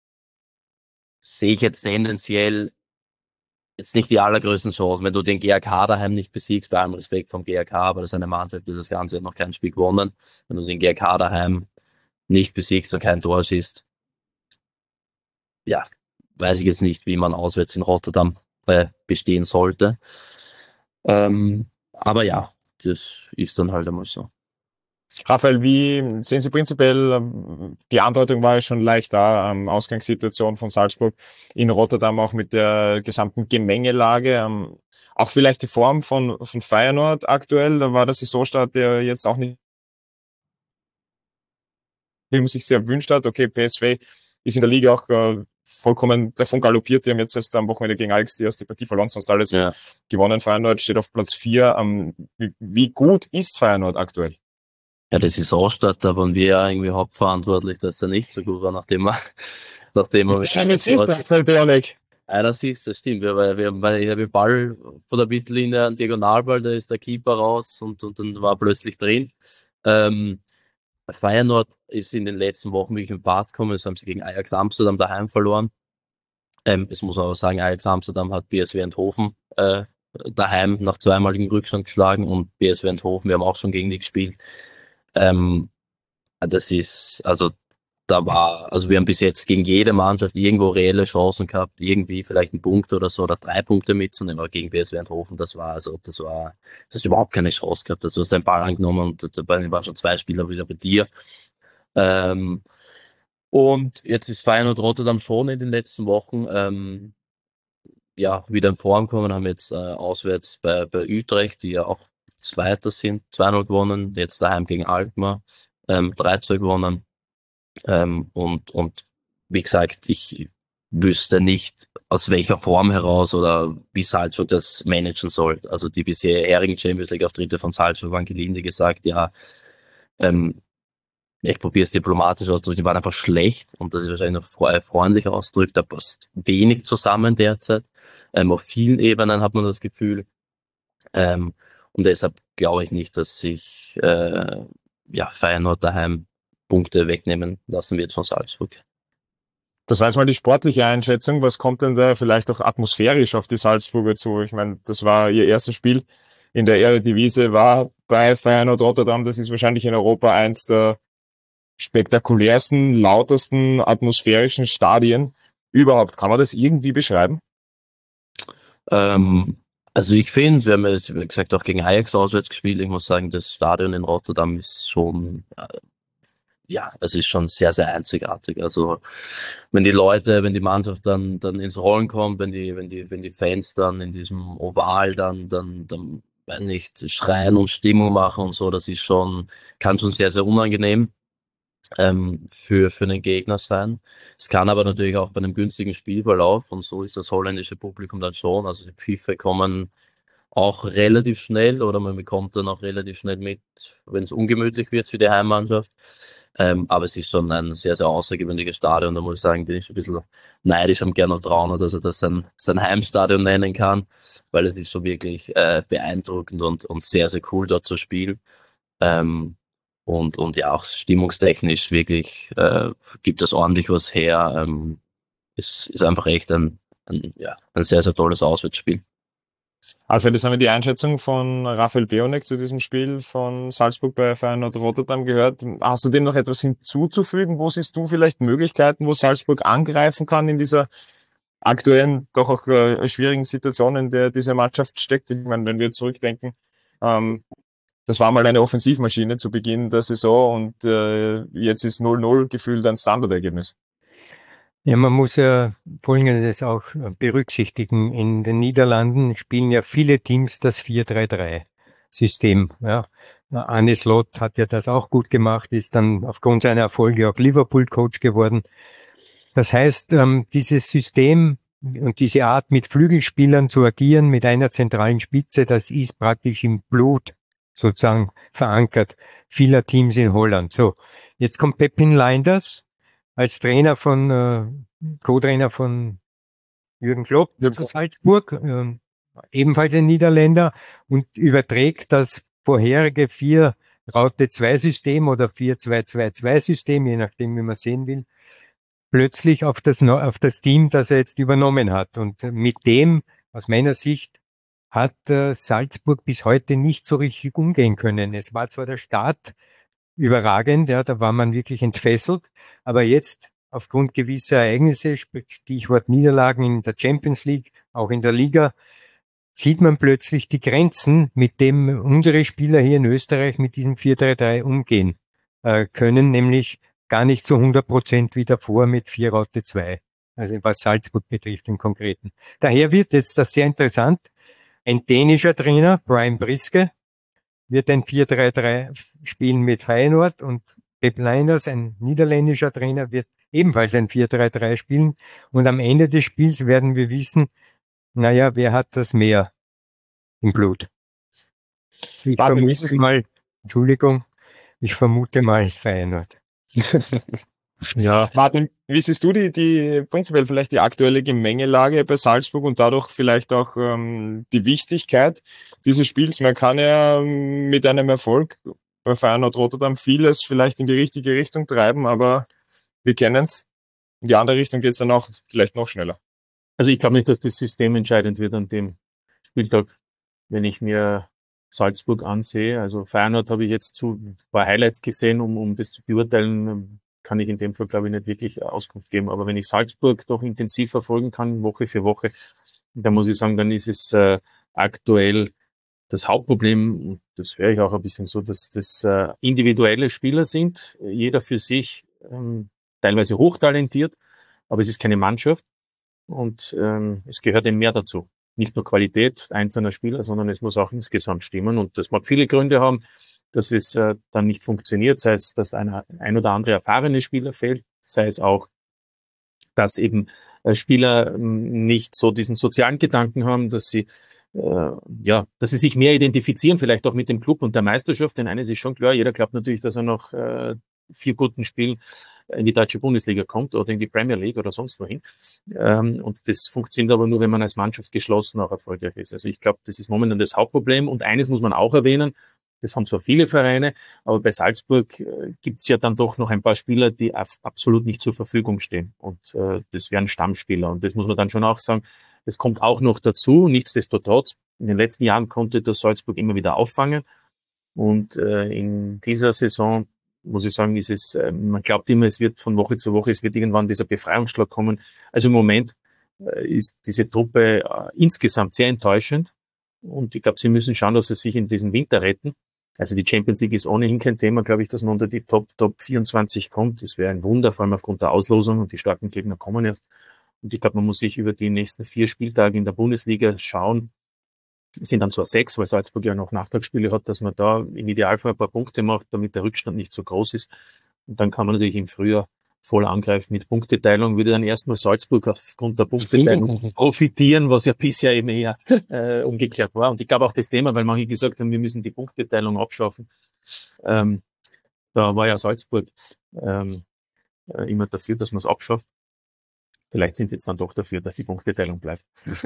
sehe ich jetzt tendenziell jetzt nicht die allergrößten Chancen. Wenn du den G A K daheim nicht besiegst, bei allem Respekt vom G A K, aber das ist eine Mannschaft, die das Ganze hat noch kein Spiel gewonnen. Wenn du den G A K daheim nicht besiegst und kein Tor schießt, ja, weiß ich jetzt nicht, wie man auswärts in Rotterdam äh, bestehen sollte. Ähm, aber ja, das ist dann halt einmal so. Raphael, wie sehen Sie prinzipiell, ähm, die Andeutung war ja schon leicht da, ähm, Ausgangssituation von Salzburg in Rotterdam, auch mit der gesamten Gemengelage, ähm, auch vielleicht die Form von, von Feyenoord aktuell, da war der Saisonstart, der jetzt auch nicht, wie man sich sehr wünscht hat. Okay, P S V ist in der Liga auch äh, vollkommen davon galoppiert, die haben jetzt erst am Wochenende gegen Ajax die erste Partie verloren, sonst alles Ja. gewonnen. Feyenoord steht auf Platz vier. Ähm, wie, wie gut ist Feyenoord aktuell? Ja, die Saisonstart, da waren wir ja irgendwie hauptverantwortlich, dass er nicht so gut war, nachdem er, nachdem er mit Raphael Beonek. einer siehst, das stimmt, weil wir haben bei dem Ball von der Mittellinie, ein Diagonalball, da ist der Keeper raus und, und dann war er plötzlich drin. Ähm, Feyenoord ist in den letzten Wochen wirklich in Fahrt gekommen, das haben sie gegen Ajax Amsterdam daheim verloren. Ähm, es muss aber sagen, Ajax Amsterdam hat B S W Eindhoven äh, daheim nach zweimaligem Rückstand geschlagen und B S W Eindhoven, wir haben auch schon gegen die gespielt. Ähm, das ist, also da war, also wir haben bis jetzt gegen jede Mannschaft irgendwo reelle Chancen gehabt, irgendwie vielleicht einen Punkt oder so oder drei Punkte mitzunehmen, aber gegen B S W Eindhoven, das war, also das war, das hast überhaupt keine Chance gehabt, du hast einen Ball angenommen und dabei waren schon zwei Spieler wieder bei dir. Ähm, und jetzt ist Feyenoord Rotterdam schon in den letzten Wochen ähm, ja wieder in Form gekommen, haben jetzt äh, auswärts bei, bei Utrecht, die ja auch Zweiter sind, zwei null gewonnen, jetzt daheim gegen Alkmaar, ähm, drei zwei gewonnen. Ähm, und, und wie gesagt, ich wüsste nicht, aus welcher Form heraus oder wie Salzburg das managen soll. Also die bisherigen Champions League Auftritte von Salzburg waren gelinde gesagt, ja, ähm, ich probiere es diplomatisch auszudrücken, die waren einfach schlecht und das ist wahrscheinlich noch freundlich ausgedrückt, da passt wenig zusammen derzeit. Ähm, auf vielen Ebenen hat man das Gefühl. Ähm, und deshalb glaube ich nicht, dass sich äh, ja, Feyenoord daheim Punkte wegnehmen lassen wird von Salzburg. Das war jetzt mal die sportliche Einschätzung. Was kommt denn da vielleicht auch atmosphärisch auf die Salzburger zu? Ich meine, das war ihr erstes Spiel in der Eredivisie, war bei Feyenoord Rotterdam. Das ist wahrscheinlich in Europa eins der spektakulärsten, lautesten, atmosphärischen Stadien überhaupt. Kann man das irgendwie beschreiben? Ähm, also ich finde, wir haben jetzt, wie gesagt, auch gegen Ajax auswärts gespielt. Ich muss sagen, das Stadion in Rotterdam ist schon, äh, ja, es ist schon sehr, sehr einzigartig. Also wenn die Leute, wenn die Mannschaft dann dann ins Rollen kommt, wenn die, wenn die, wenn die Fans dann in diesem Oval dann, dann, dann, weiß nicht, schreien und Stimmung machen und so, das ist schon, kann schon sehr, sehr unangenehm ähm, für für den Gegner sein. Es kann aber natürlich auch bei einem günstigen Spielverlauf und so ist das holländische Publikum dann schon. Also die Pfiffe kommen auch relativ schnell oder man bekommt dann auch relativ schnell mit, wenn es ungemütlich wird für die Heimmannschaft. Ähm, aber es ist schon ein sehr, sehr außergewöhnliches Stadion. Da muss ich sagen, bin ich schon ein bisschen neidisch am Gernot Trauner, dass er das sein, sein Heimstadion nennen kann, weil es ist so wirklich äh, beeindruckend und, und sehr, sehr cool dort zu spielen. Ähm, und, und ja, auch stimmungstechnisch wirklich äh, gibt es ordentlich was her. Ähm, es ist einfach echt ein, ein, ja, ein sehr, sehr tolles Auswärtsspiel. Alfred, das haben wir die Einschätzung von Raphael Beonek zu diesem Spiel von Salzburg bei Feyenoord Rotterdam gehört. Hast du dem noch etwas hinzuzufügen? Wo siehst du vielleicht Möglichkeiten, wo Salzburg angreifen kann in dieser aktuellen, doch auch äh, schwierigen Situation, in der diese Mannschaft steckt? Ich meine, wenn wir zurückdenken, ähm, das war mal eine Offensivmaschine zu Beginn der Saison und äh, jetzt ist null null gefühlt ein Standardergebnis. Ja, man muss ja Folgendes auch berücksichtigen. In den Niederlanden spielen ja viele Teams das vier drei drei System. Ja. Arne Slot hat ja das auch gut gemacht, ist dann aufgrund seiner Erfolge auch Liverpool-Coach geworden. Das heißt, dieses System und diese Art, mit Flügelspielern zu agieren, mit einer zentralen Spitze, das ist praktisch im Blut sozusagen verankert vieler Teams in Holland. So, jetzt kommt Pepin Lijnders als Trainer von, äh, Co-Trainer von Jürgen Klopp zu Salzburg, äh, ebenfalls ein Niederländer, und überträgt das vorherige vier Raute zwei System oder vier zwei zwei zwei System, je nachdem, wie man sehen will, plötzlich auf das, auf das Team, das er jetzt übernommen hat. Und mit dem, aus meiner Sicht, hat äh, Salzburg bis heute nicht so richtig umgehen können. Es war zwar der Start überragend, ja, da war man wirklich entfesselt, aber jetzt aufgrund gewisser Ereignisse, Stichwort Niederlagen in der Champions League, auch in der Liga, sieht man plötzlich die Grenzen, mit dem unsere Spieler hier in Österreich mit diesem vier drei drei umgehen äh, können, nämlich gar nicht so hundert Prozent wie davor mit vier Raute zwei, also was Salzburg betrifft im Konkreten. Daher wird jetzt das sehr interessant. Ein dänischer Trainer, Brian Briske, wird ein vier drei drei spielen mit Feyenoord und Pep Lijnders, ein niederländischer Trainer, wird ebenfalls ein vier drei drei spielen und am Ende des Spiels werden wir wissen, naja, wer hat das mehr im Blut? Ich Martin, wie vermute ist es- mal, Entschuldigung, ich vermute mal Feyenoord. Ja, Martin, wie siehst du die, die prinzipiell vielleicht die aktuelle Gemengelage bei Salzburg und dadurch vielleicht auch ähm, die Wichtigkeit dieses Spiels? Man kann ja ähm, mit einem Erfolg bei Feyenoord Rotterdam vieles vielleicht in die richtige Richtung treiben, aber wir kennen es. In die andere Richtung geht es dann auch vielleicht noch schneller. also ich glaube nicht, dass das System entscheidend wird an dem Spieltag, wenn ich mir Salzburg ansehe. Also Feyenoord habe ich jetzt zu ein paar Highlights gesehen, um, um das zu beurteilen, kann ich in dem Fall, glaube ich, nicht wirklich Auskunft geben. Aber wenn ich Salzburg doch intensiv verfolgen kann, Woche für Woche, dann muss ich sagen, dann ist es äh, aktuell das Hauptproblem, das höre ich auch ein bisschen so, dass das äh, individuelle Spieler sind, jeder für sich ähm, teilweise hochtalentiert, aber es ist keine Mannschaft und ähm, es gehört eben mehr dazu. Nicht nur Qualität einzelner Spieler, sondern es muss auch insgesamt stimmen und das mag viele Gründe haben, dass es äh, dann nicht funktioniert, sei es, dass einer, ein oder andere erfahrene Spieler fehlt, sei es auch, dass eben äh, Spieler ähm, nicht so diesen sozialen Gedanken haben, dass sie äh, ja, dass sie sich mehr identifizieren, vielleicht auch mit dem Club und der Meisterschaft, denn eines ist schon klar, jeder glaubt natürlich, dass er nach äh, vier guten Spielen in die deutsche Bundesliga kommt oder in die Premier League oder sonst wohin. Ähm, und das funktioniert aber nur, wenn man als Mannschaft geschlossen auch erfolgreich ist. Also ich glaube, das ist momentan das Hauptproblem. Und eines muss man auch erwähnen, das haben zwar viele Vereine, aber bei Salzburg äh, gibt es ja dann doch noch ein paar Spieler, die af- absolut nicht zur Verfügung stehen. Und äh, das wären Stammspieler. Und das muss man dann schon auch sagen, das kommt auch noch dazu. Nichtsdestotrotz, in den letzten Jahren konnte das Salzburg immer wieder auffangen. Und äh, in dieser Saison, muss ich sagen, ist es, äh, man glaubt immer, es wird von Woche zu Woche, es wird irgendwann dieser Befreiungsschlag kommen. Also im Moment äh, ist diese Truppe äh, insgesamt sehr enttäuschend. Und ich glaube, sie müssen schauen, dass sie sich in diesen Winter retten. Also die Champions League ist ohnehin kein Thema, glaube ich, dass man unter die Top, Top vierundzwanzig kommt. Das wäre ein Wunder, vor allem aufgrund der Auslosung und die starken Gegner kommen erst. Und ich glaube, man muss sich über die nächsten vier Spieltage in der Bundesliga schauen. Es sind dann zwar sechs, weil Salzburg ja noch Nachtragsspiele hat, dass man da im Idealfall ein paar Punkte macht, damit der Rückstand nicht so groß ist. Und dann kann man natürlich im Frühjahr voll angreifen mit Punkteteilung. Würde dann erstmal Salzburg aufgrund der Punkteteilung profitieren, was ja bisher eben eher äh, umgekehrt war. Und ich glaube auch das Thema, weil manche gesagt haben, wir müssen die Punkteteilung abschaffen. Ähm, da war ja Salzburg ähm, äh, immer dafür, dass man es abschafft. Vielleicht sind sie jetzt dann doch dafür, dass die Punkteteilung bleibt.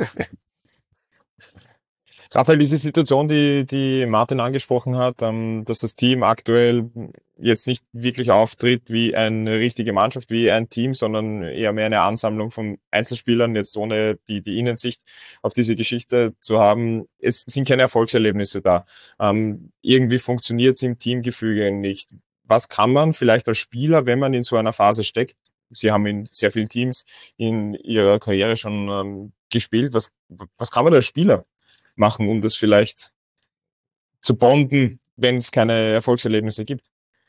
Raphael, diese Situation, die, die Martin angesprochen hat, ähm, dass das Team aktuell jetzt nicht wirklich auftritt wie eine richtige Mannschaft, wie ein Team, sondern eher mehr eine Ansammlung von Einzelspielern, jetzt ohne die, die Innensicht auf diese Geschichte zu haben. Es sind keine Erfolgserlebnisse da. Ähm, irgendwie funktioniert es im Teamgefüge nicht. Was kann man vielleicht als Spieler, wenn man in so einer Phase steckt? Sie haben in sehr vielen Teams in ihrer Karriere schon ähm, gespielt. Was, was kann man als Spieler machen, um das vielleicht zu bonden, wenn es keine Erfolgserlebnisse gibt?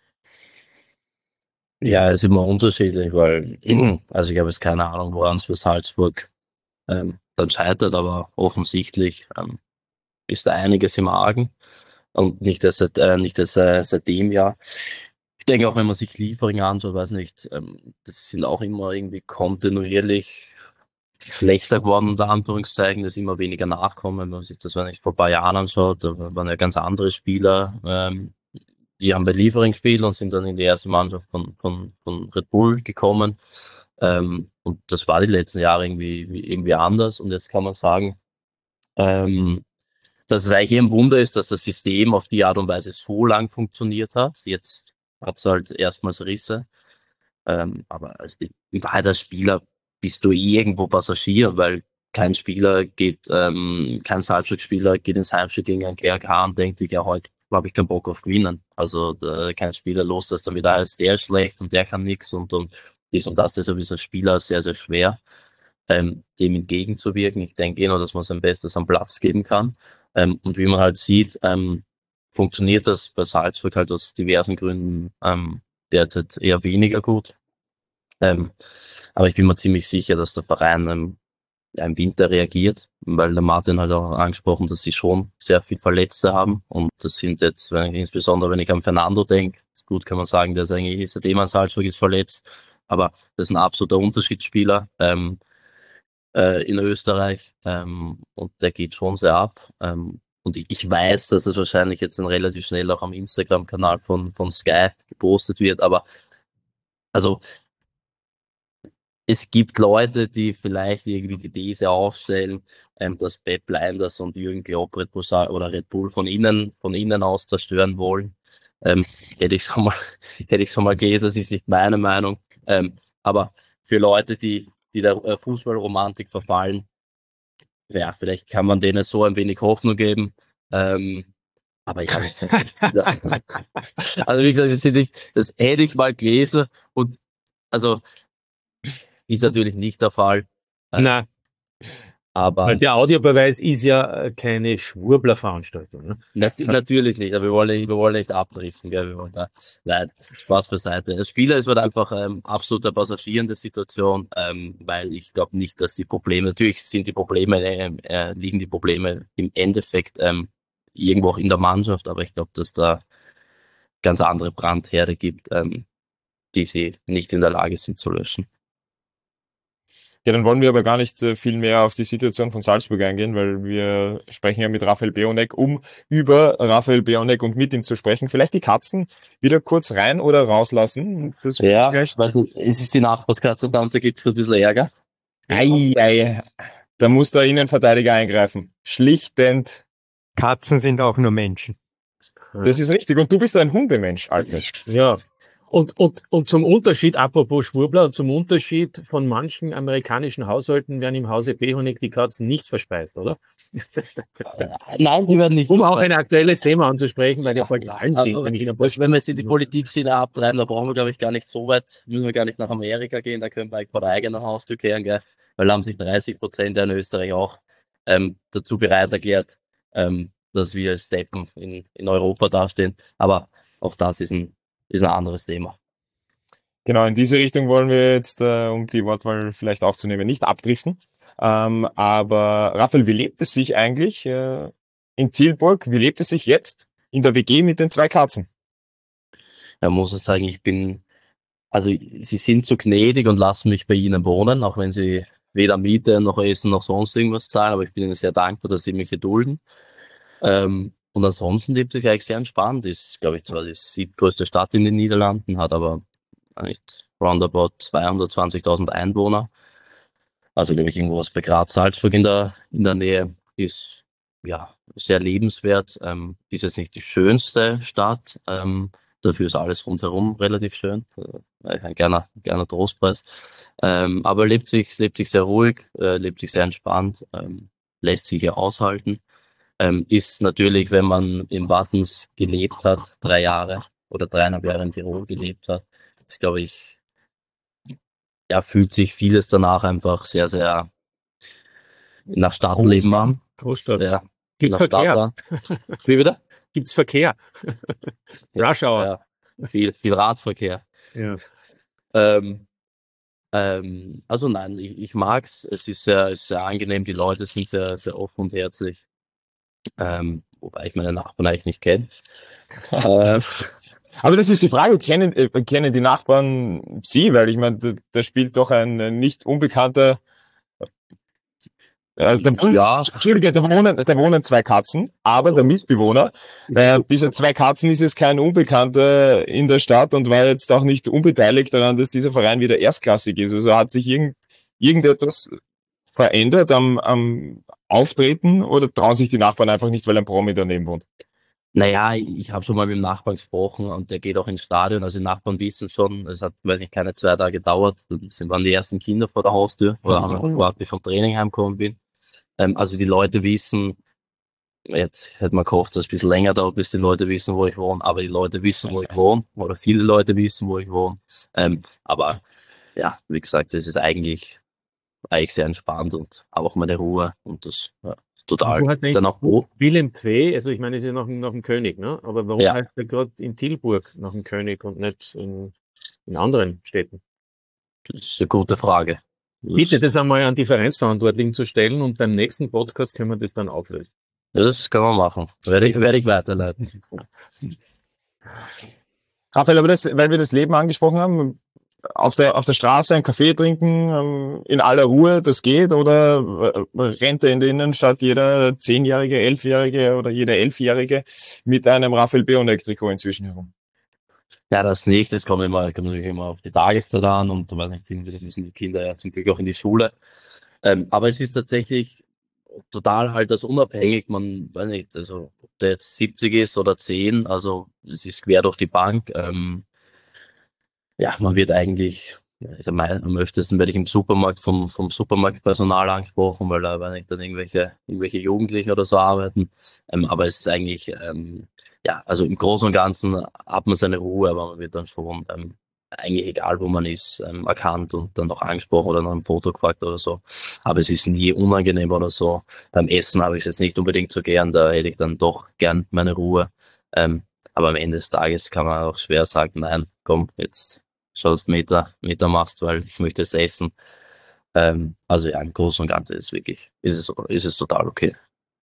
Ja, ist immer unterschiedlich, weil, also ich habe jetzt keine Ahnung, woran es für Salzburg ähm, dann scheitert, aber offensichtlich ähm, ist da einiges im Argen und nicht erst seit, äh, nicht erst äh, seit dem Jahr. Ich denke auch, wenn man sich Liefering anschaut, weiß nicht, ähm, das sind auch immer irgendwie kontinuierlich schlechter geworden, unter Anführungszeichen, dass immer weniger nachkommen. Wenn man sich das, wenn ich vor ein paar Jahren anschaut, da waren ja ganz andere Spieler, ähm, die haben bei Liefering gespielt und sind dann in die erste Mannschaft von, von, von Red Bull gekommen. Ähm, und das war die letzten Jahre irgendwie, irgendwie anders. Und jetzt kann man sagen, ähm, dass es eigentlich ein Wunder ist, dass das System auf die Art und Weise so lang funktioniert hat. Jetzt hat es halt erstmals Risse. Ähm, aber als, in Wahrheit als Spieler bist du eh irgendwo Passagier, weil kein Spieler geht, ähm, kein Salzburg-Spieler geht ins Heimspiel gegen einen G R K und denkt sich, ja, heute habe ich keinen Bock auf Gewinnen. Also da, kein Spieler los, dass dann wieder heißt, der ist schlecht und der kann nichts und, und dies und das. Deshalb ist als Spieler sehr, sehr schwer. ähm, dem entgegenzuwirken. Ich denke eh nur, dass man sein Bestes am Platz geben kann. Ähm, und wie man halt sieht, ähm, funktioniert das bei Salzburg halt aus diversen Gründen ähm, derzeit eher weniger gut. Ähm, aber ich bin mir ziemlich sicher, dass der Verein ähm, ja, im Winter reagiert, weil der Martin hat auch angesprochen, dass sie schon sehr viel Verletzte haben. Und das sind jetzt, wenn ich, insbesondere wenn ich an Fernando denke, gut kann man sagen, der ist eigentlich seitdem an Salzburg ist verletzt, aber das ist ein absoluter Unterschiedsspieler ähm, äh, in Österreich ähm, und der geht schon sehr ab. Ähm, und ich, ich weiß, dass das wahrscheinlich jetzt dann relativ schnell auch am Instagram-Kanal von, von Sky gepostet wird, aber also es gibt Leute, die vielleicht irgendwie die These aufstellen, ähm, dass Pep Lijnders und Jürgen Klopp Red Bull sa- oder Red Bull von innen, von innen aus zerstören wollen. Ähm, hätte ich schon mal, hätte ich schon mal gelesen, das ist nicht meine Meinung. Ähm, aber für Leute, die, die der äh, Fußballromantik verfallen, ja, vielleicht kann man denen so ein wenig Hoffnung geben. Ähm, aber ich habe also wie gesagt, das hätte ich, das hätte ich mal gelesen und also ist natürlich nicht der Fall. Äh, Na, aber weil der Audiobeweis ist ja äh, keine Schwurbler-Veranstaltung. Ne? nat natürlich nicht, aber wir wollen nicht, wir wollen nicht abdriften, gell? Wir wollen da, nein, Spaß beiseite. Der Spieler ist halt einfach ähm, absoluter Passagier in der Situation, ähm, weil ich glaube nicht, dass die Probleme, natürlich sind die Probleme, äh, äh, liegen die Probleme im Endeffekt ähm, irgendwo auch in der Mannschaft, aber ich glaube, dass da ganz andere Brandherde gibt, ähm, die sie nicht in der Lage sind zu löschen. Ja, dann wollen wir aber gar nicht äh, viel mehr auf die Situation von Salzburg eingehen, weil wir sprechen ja mit Raphael Bionek, um über Raphael Bionek und mit ihm zu sprechen. Vielleicht die Katzen wieder kurz rein oder rauslassen. Das Ja, gleich. weil es ist die Nachbarskatze da und da gibt es ein bisschen Ärger. Ei, ei, da muss der Innenverteidiger eingreifen. Schlichtend. Katzen sind auch nur Menschen. Das ist richtig. Und du bist ein Hundemensch, Altes. Ja. Und, und, und zum Unterschied, apropos Schwurbler, zum Unterschied von manchen amerikanischen Haushalten werden im Hause Behonig die Katzen nicht verspeist, oder? Nein, die werden nicht. Um auch ein aktuelles Thema anzusprechen, weil ja vor allen Aber- Dingen, wenn ich in der Wenn wir jetzt in die Politikschiene abtreiben, da brauchen wir, glaube ich, gar nicht so weit, müssen wir gar nicht nach Amerika gehen, da können wir eigentlich vor der eigenen Haustür kehren, gell? Weil da haben sich dreißig Prozent in Österreich auch ähm, dazu bereit erklärt, ähm, dass wir als Deppen in, in Europa dastehen. Aber auch das ist ein, ist ein anderes Thema. Genau, in diese Richtung wollen wir jetzt, äh, um die Wortwahl vielleicht aufzunehmen, nicht abdriften. Ähm, aber Raphael, wie lebt es sich eigentlich äh, in Tilburg? Wie lebt es sich jetzt in der W G mit den zwei Katzen? Ja, muss ich sagen, ich bin, also sie sind so gnädig und lassen mich bei ihnen wohnen, auch wenn sie weder Miete noch Essen noch sonst irgendwas zahlen, aber ich bin ihnen sehr dankbar, dass sie mich gedulden. Ähm, und ansonsten lebt sich eigentlich sehr entspannt. Ist, glaube ich, zwar die siebtgrößte Stadt in den Niederlanden, hat aber nicht roundabout zweihundertzwanzigtausend Einwohner. Also, glaube ich, irgendwo was bei Graz, Salzburg in der, in der Nähe. Ist, ja, sehr lebenswert. Ähm, ist jetzt nicht die schönste Stadt. Ähm, dafür ist alles rundherum relativ schön. Äh, ein kleiner, kleiner Trostpreis. Ähm, aber lebt sich, lebt sich sehr ruhig, äh, lebt sich sehr entspannt, ähm, lässt sich hier aushalten. Ähm, ist natürlich, wenn man in Wattens gelebt hat, drei Jahre oder dreieinhalb Jahre in Tirol gelebt hat, ist, glaube ich, ja, fühlt sich vieles danach einfach sehr, sehr nach Stadtleben an. Großstadt. Ja, Gibt's nach Verkehr? Stadt an. Wie wieder? Gibt's Verkehr? Rush Hour. Ja, viel, viel Radverkehr. Ja. Ähm, ähm, also nein, ich, ich mag's. Es ist sehr, ist sehr angenehm. Die Leute sind sehr, sehr offen und herzlich. Ähm, wobei ich meine Nachbarn eigentlich nicht kenne. ähm, Aber das ist die Frage, kennen, äh, kennen die Nachbarn sie? Weil ich meine, da, da spielt doch ein äh, nicht unbekannter Äh, da wohnen, Ja. Entschuldige, da wohnen, da wohnen zwei Katzen, aber der Mitbewohner, äh, diese zwei Katzen ist jetzt kein Unbekannter in der Stadt und war jetzt auch nicht unbeteiligt daran, dass dieser Verein wieder erstklassig ist. Also hat sich irgend, irgendetwas verändert am, am Auftreten oder trauen sich die Nachbarn einfach nicht, weil ein Promi daneben wohnt? Naja, ich habe schon mal mit dem Nachbarn gesprochen und der geht auch ins Stadion. Also die Nachbarn wissen schon, es hat, weiß nicht, keine zwei Tage gedauert. Dann sind waren die ersten Kinder vor der Haustür oder haben gewartet, wie ich vom Training heimgekommen bin. Ähm, also die Leute wissen, jetzt hätte man gehofft, dass es ein bisschen länger dauert, bis die Leute wissen, wo ich wohne, aber die Leute wissen, wo ich wohne, oder viele Leute wissen, wo ich wohne. Ähm, aber ja, wie gesagt, es ist eigentlich eigentlich sehr entspannt und habe auch meine Ruhe und das ja, Und total. du hast Dann eigentlich auch Pro Willem zwei, also ich meine, ist ja nach, dem- nach dem König, ne? Aber warum ja, heißt er gerade in Tilburg nach dem König und nicht in, in anderen Städten? das ist eine gute Frage. Bitte, Das, das einmal an die Vereinsverantwortlichen zu stellen und beim nächsten Podcast können wir das dann auflösen. das kann man machen. Werde ich, werde ich weiterleiten. Raphael, aber das, weil wir das Leben angesprochen haben, auf der, auf der Straße einen Kaffee trinken, ähm, in aller Ruhe, das geht, oder äh, rennt er in der Innenstadt jeder Zehnjährige, Elfjährige oder jeder Elfjährige mit einem Raphael Bionek-Trikot inzwischen herum? Ja, das nicht. Das kommt immer, kommt natürlich immer auf die Tageszeit an und weiß nicht, irgendwie müssen die Kinder ja zum Glück auch in die Schule. Ähm, aber es ist tatsächlich total altersunabhängig. Man weiß nicht, also ob der jetzt siebzig ist oder zehn, also es ist quer durch die Bank. Ähm, ja, man wird eigentlich, also mein, am öftesten werde ich im Supermarkt vom, vom Supermarktpersonal angesprochen, weil da weiß nicht, dann irgendwelche, irgendwelche Jugendlichen oder so arbeiten. Ähm, aber es ist eigentlich, ähm, ja, also im Großen und Ganzen hat man seine Ruhe, aber man wird dann schon ähm, eigentlich egal, wo man ist, ähm, erkannt und dann auch angesprochen oder nach einem Foto gefragt oder so. Aber es ist nie unangenehm oder so. Beim Essen habe ich es jetzt nicht unbedingt so gern, da hätte ich dann doch gern meine Ruhe. Ähm, aber am Ende des Tages kann man auch schwer sagen, nein, komm, jetzt schaust Meter, Meter machst, weil ich möchte es essen. Ähm, also ja, im Großen und Ganzen ist es wirklich, ist es, ist es total okay.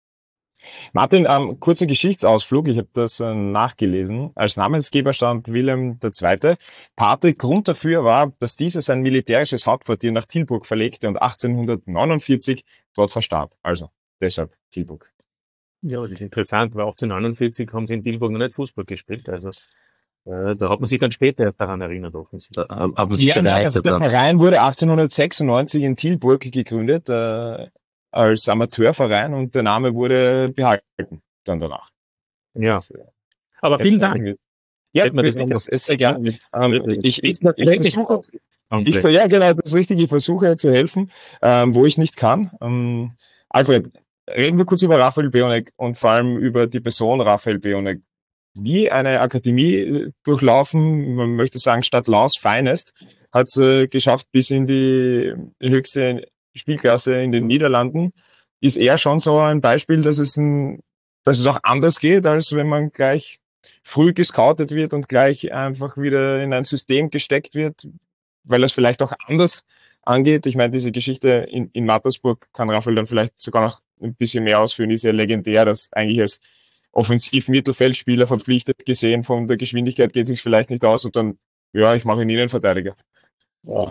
Martin, ähm, kurzer Geschichtsausflug, ich habe das äh, nachgelesen. Als Namensgeber stand Wilhelm der Zweite. Pate, Grund dafür war, dass dieser sein militärisches Hauptquartier nach Tilburg verlegte und achtzehnhundertneunundvierzig dort verstarb. Also deshalb Tilburg. Ja, das ist interessant, weil achtzehnhundertneunundvierzig haben sie in Tilburg noch nicht Fußball gespielt. Also äh, da hat man sich dann später erst daran erinnert, offensichtlich. Da haben haben sich Ja, also bereichert der dann. Verein wurde achtzehnhundertsechsundneunzig in Tilburg gegründet, äh, als Amateurverein, und der Name wurde behalten dann danach. Ja, Das ist, äh, aber vielen Dank. Ja, Hätten wir das bitte, noch- das ist sehr gern. Ähm, ich, ich, Das ich versuche, ich, Danke. ja, genau, das ist richtig. Ich versuche zu helfen, ähm, wo ich nicht kann. Ähm, Alfred, reden wir kurz über Raphael Bionek und vor allem über die Person Raphael Bionek. Wie eine Akademie äh, durchlaufen, man möchte sagen Stadt Laus Finest, hat es äh, geschafft bis in die höchste Spielklasse in den Niederlanden. Ist er schon so ein Beispiel, dass es, ein, dass es auch anders geht, als wenn man gleich früh gescoutet wird und gleich einfach wieder in ein System gesteckt wird, weil es vielleicht auch anders angeht. Ich meine, diese Geschichte in, in Mattersburg kann Raphael dann vielleicht sogar noch ein bisschen mehr ausführen, ist ja legendär, dass eigentlich als Offensiv-Mittelfeldspieler verpflichtet gesehen, von der Geschwindigkeit geht es sich vielleicht nicht aus und dann, ja, ich mache ihn Innenverteidiger. Ja.